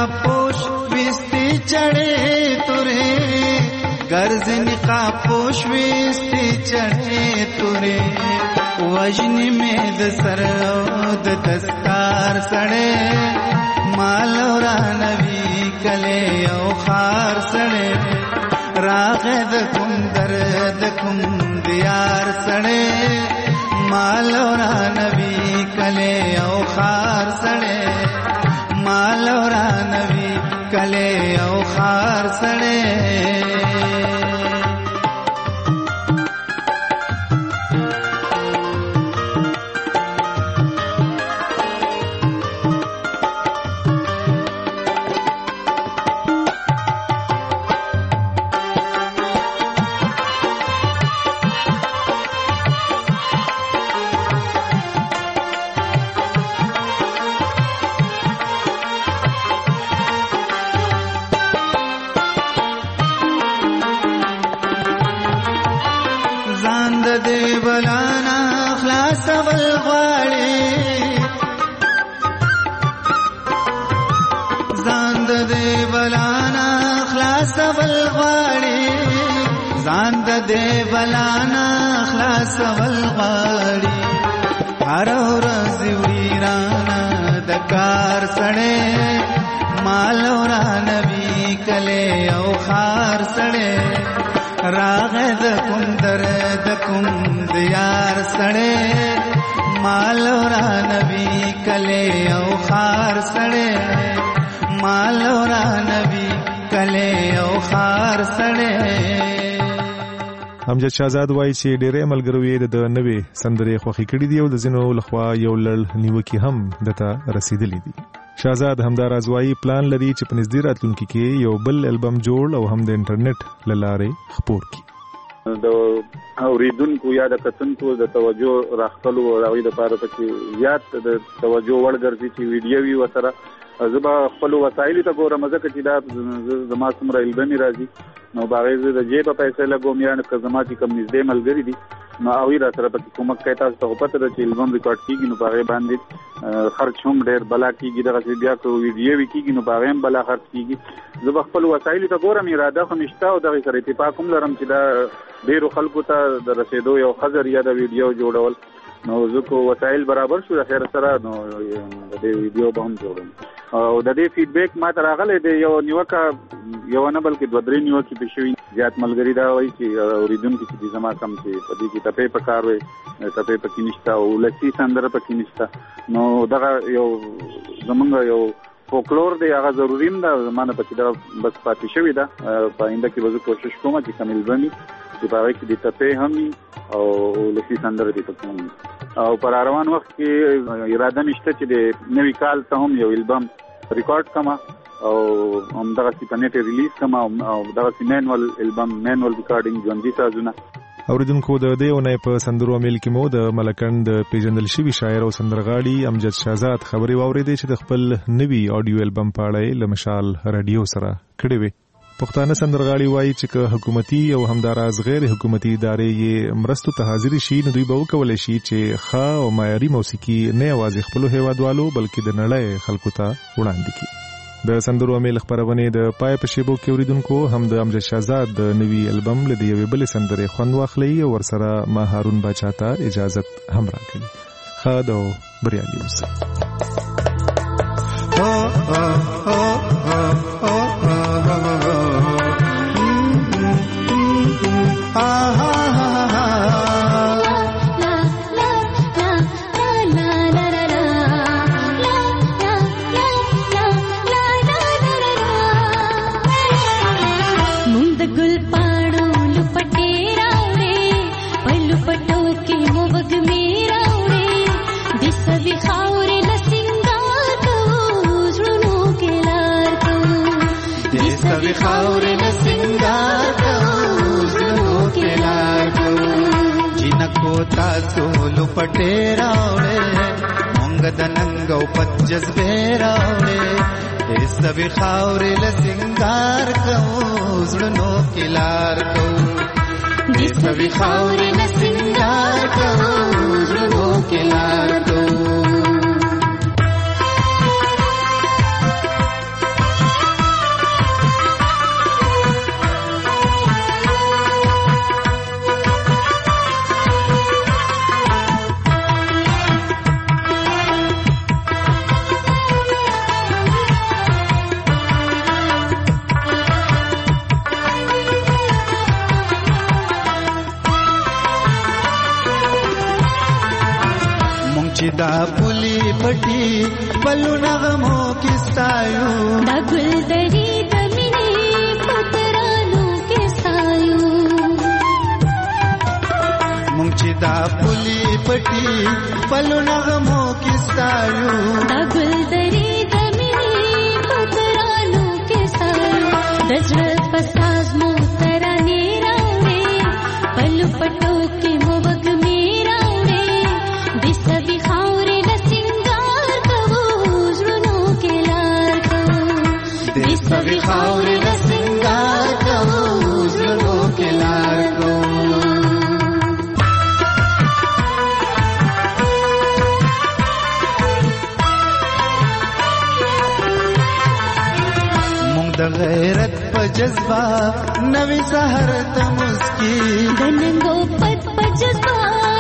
[SPEAKER 9] नकाब पोश विस्ती चढ़े तुरे गर्ज नकाब पोश विस्ती चढ़े तुरे वजनी में द सरद दस्तार सड़े मालौरा नबी कले औ खार सड़े रागद कुम दर्द कुम दियार सड़े मालौरा नबी कले औ खार सड़े मालौरा नबी कले औ खार सड़े दे बलाना खलास वलगाड़ी हर रोज वीराना दकार सड़े मालौरा नबी कले औ खार सड़े रागद कुम दर्द कुम दियार सड़े मालौरा नबी कले औ खार सड़े मालौरा नबी कले औ खार सड़े
[SPEAKER 15] امجد شهزاد وایي چې ډېرې ملګرو د نوې سندرې خوښې کړې دي او د ځینو لخوا یو لړ نیوکې هم دته رسیدلې دي. شهزاد همداراز وایي پلان لري چې په نږدې راتلونکي کې یو بل البم جوړ او هم د انټرنیټ له لارې خپور کړي.
[SPEAKER 12] د اوریدونکو یا د کتونکو د توجه راخلو او هغوی دپاره پکې زیات د توجه وړ ګرځي چې ویډیو وي ورسره زه به خپلو وسایلو ته ګورم ځکه چې دا زما څومره البمې راځي نو به هغې زه د جیبه پیسې لګوم یا که زما چې کوم نږدې ملګري دي نو هغوی را سره پکې کومک کوي. تاسو ته خو پته ده چې البم ریکارډ کېږي نو په هغې باندې خرچ هم ډېر بلا کېږي. دغسې بیا که ویډیو وي کېږي نو په هغې هم بلا خرچ کېږي. زه به خپلو وسایلو ته ګورم اراده خو مې شته او دغې سره اتفاق هم لرم چې دا ډېرو خلکو ته د رسېدو یو ښه ذریعه د ویډیو جوړول نو زه کو وسایل برابر شو د خیر سره نو د دې ویډیو به هم جوړم او د دې فیډبیک ما ته راغلی دی. یو نیوکه یو نه بلکې دوه درې نیوکې پې شوي زیات ملګري دا وایي چې اورېدونکي چې دي زما کم چې په دې کې ټپې په کار وی ټپې پکې نشته او ولسي سندره پکې نشته نو دغه یو زمونږ یو فولکلور دی هغه ضروري هم ده زما نه پکې دا بس پاتې شوې ده. په آینده کې به زه کوشش کوم چې کوم البم وي چې په هغې کې د ټپې هم وي او ولسي سندره دې پکې هم وي او په راروان وخت کې اراده مې شته چې د نوي کال ته هم یو البم ریکارډ کما او همدغسې په نیټ ریلیز کما او دغسې مینول البم مینول ریکارډینګ ژوندي سازونه.
[SPEAKER 15] اوریدونکو د دې اونۍ په سندرو امیل کې مو د ملکند د پیژندل شوي شاعر او سندرغاړي امجد شهزاد خبرې واورېدې چې د خپل نوي آډیو البم په اړه یې له مشال راډیو سره کړې وې. پښتانه سندرغاړي وایي چې که حکومتي او همداراز غیر حکومتي ادارې یې مرستو ته حاضر شي نو دوی به وکولی شي چې ښه او معیاري موسیقي نه یوازې خپلو هیوادوالو بلکې د نړۍ خلکو ته وړاندې کړي. د سندرو امیل خپرونې د پای په شیبو کې اوریدونکو هم د امجد شهزاد د نوي البم له د یوې بلې سندرې خوند واخلئ او ورسره ما هارون باچا ته اجازت هم راکړي. ښه او بریالي اوسئ.
[SPEAKER 9] خاورې نه سنگار کوو زړونو کې لار کوو جنکو تاسو لپټې راوړې مونږ د ننګ او پت جذبې راوړې دې سوي خاورې نه سنگار کوو زړونو کې لار کوو دې سوي خاورې نه سنگار کوو زړونو کې لار کوو چې دا پولی پټي بلو نغمو کې ستایو
[SPEAKER 16] دا ګل دری د مینې پترانو کې ستایو
[SPEAKER 9] مونږ چې دا پولی پټي بلو نغمو کې ستایو
[SPEAKER 16] دا ګل دری د مینې پترانو کې ستایو د زړه پساز مو ترانه راوړې بلو پټو کې مو وګ میرا سبھی خاورے ل سنگار کوو زړونو کې لار کوو
[SPEAKER 9] دې سبھی خاورے ل سنگار کوو زړونو کې لار کوو مونږ د غیرت په جذبه نوې سحر ته مسکی
[SPEAKER 16] د ننګو پد په جذبه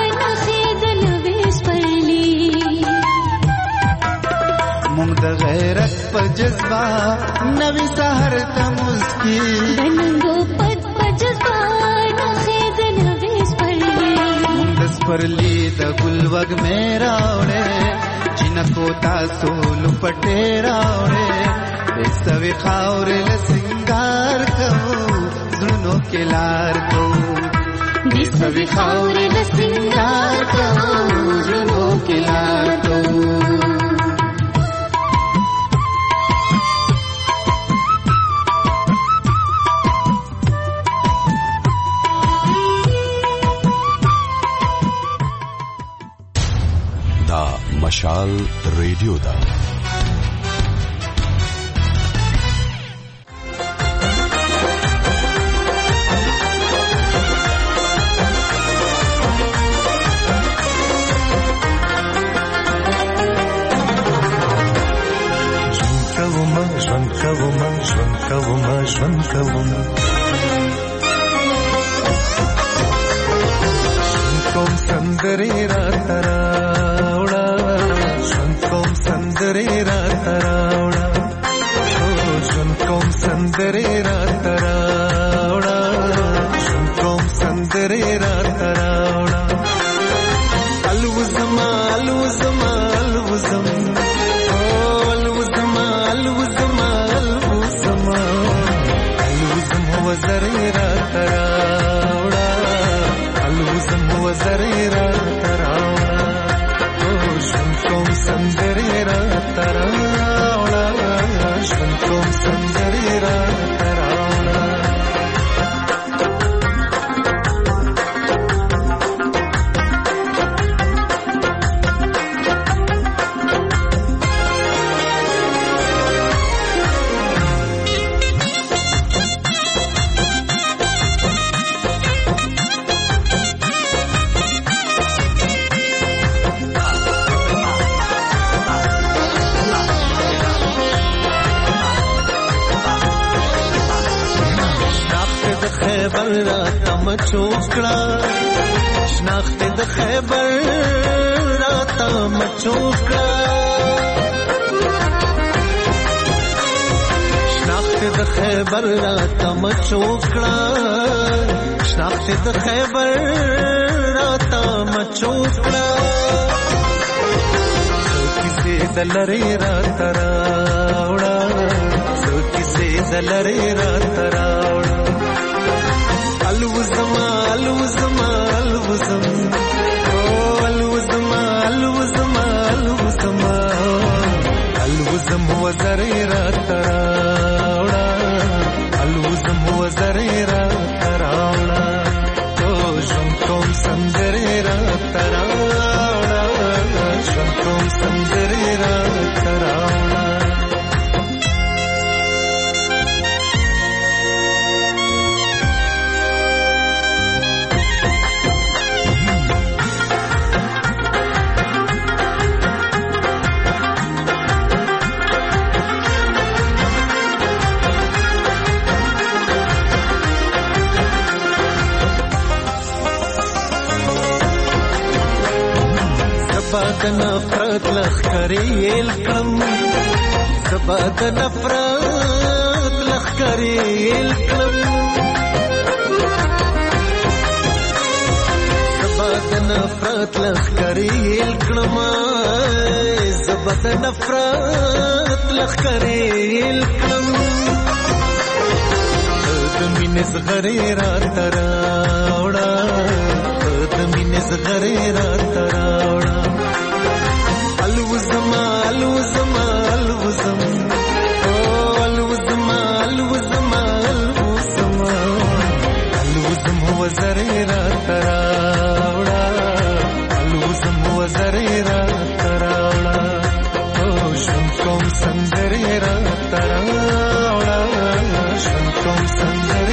[SPEAKER 9] مونږ د غیرت په جذبه نوې سحر ته مسکی
[SPEAKER 16] د ننګو پد په جذبه نخې د نوې سپرلی
[SPEAKER 9] مونږ د سپرلی د ګل وګ مې راوړې جنکو تاسو لپټې راوړې دې سوي خاورې له سنگار کوو زړونو کې لار کوو
[SPEAKER 16] دې سوي خاورې له سنگار کوو زړونو کې لار کوو
[SPEAKER 17] مشال ریډیو دا ژوند کوم ژوند کوم ژوند کوم کوم سندري را ترا سندري را تراوړه ژوند کوم سندري را تراوړه ژوند کوم سندري را تراوړه الوزما الوزما الوزم الوزما الوزما الوزما الوزم وزري را تراوړه الوزم وزري را تراوړه ژوند کوم سندري را تراوړه ژوند کوم سندري را تراوړه خیبر را تم چوکړه شناخت د خیبر را تم چوکړه شناخت د خیبر را تم چوکړه شناخت د خیبر را تم چوکړه کیسه دلری را تراوړه کیسه دلری را تراوړه الوزما الوزما الوزم الوزما الوزما الوزما الوزم وزري را تراوړه الوزم وزري را تراوړه ژوند کوم سندري را تراوړه ژوند کوم سندري را تراوړه زباد نفرت لخکری الکم زباد نفرت لخکری الکم زباد نفرت لخکری الکم د نفرت لخرې الکم د مینې زغرې را تراوړه د مینې زغرې را تراوړه الوزما الوزما الوزم او الوزما الوزما الوزما الوزم هو زرې را تراوړه الوزم هو زرې را تراوړه او شم کوم سندرې را تراوړه شم کوم سندرې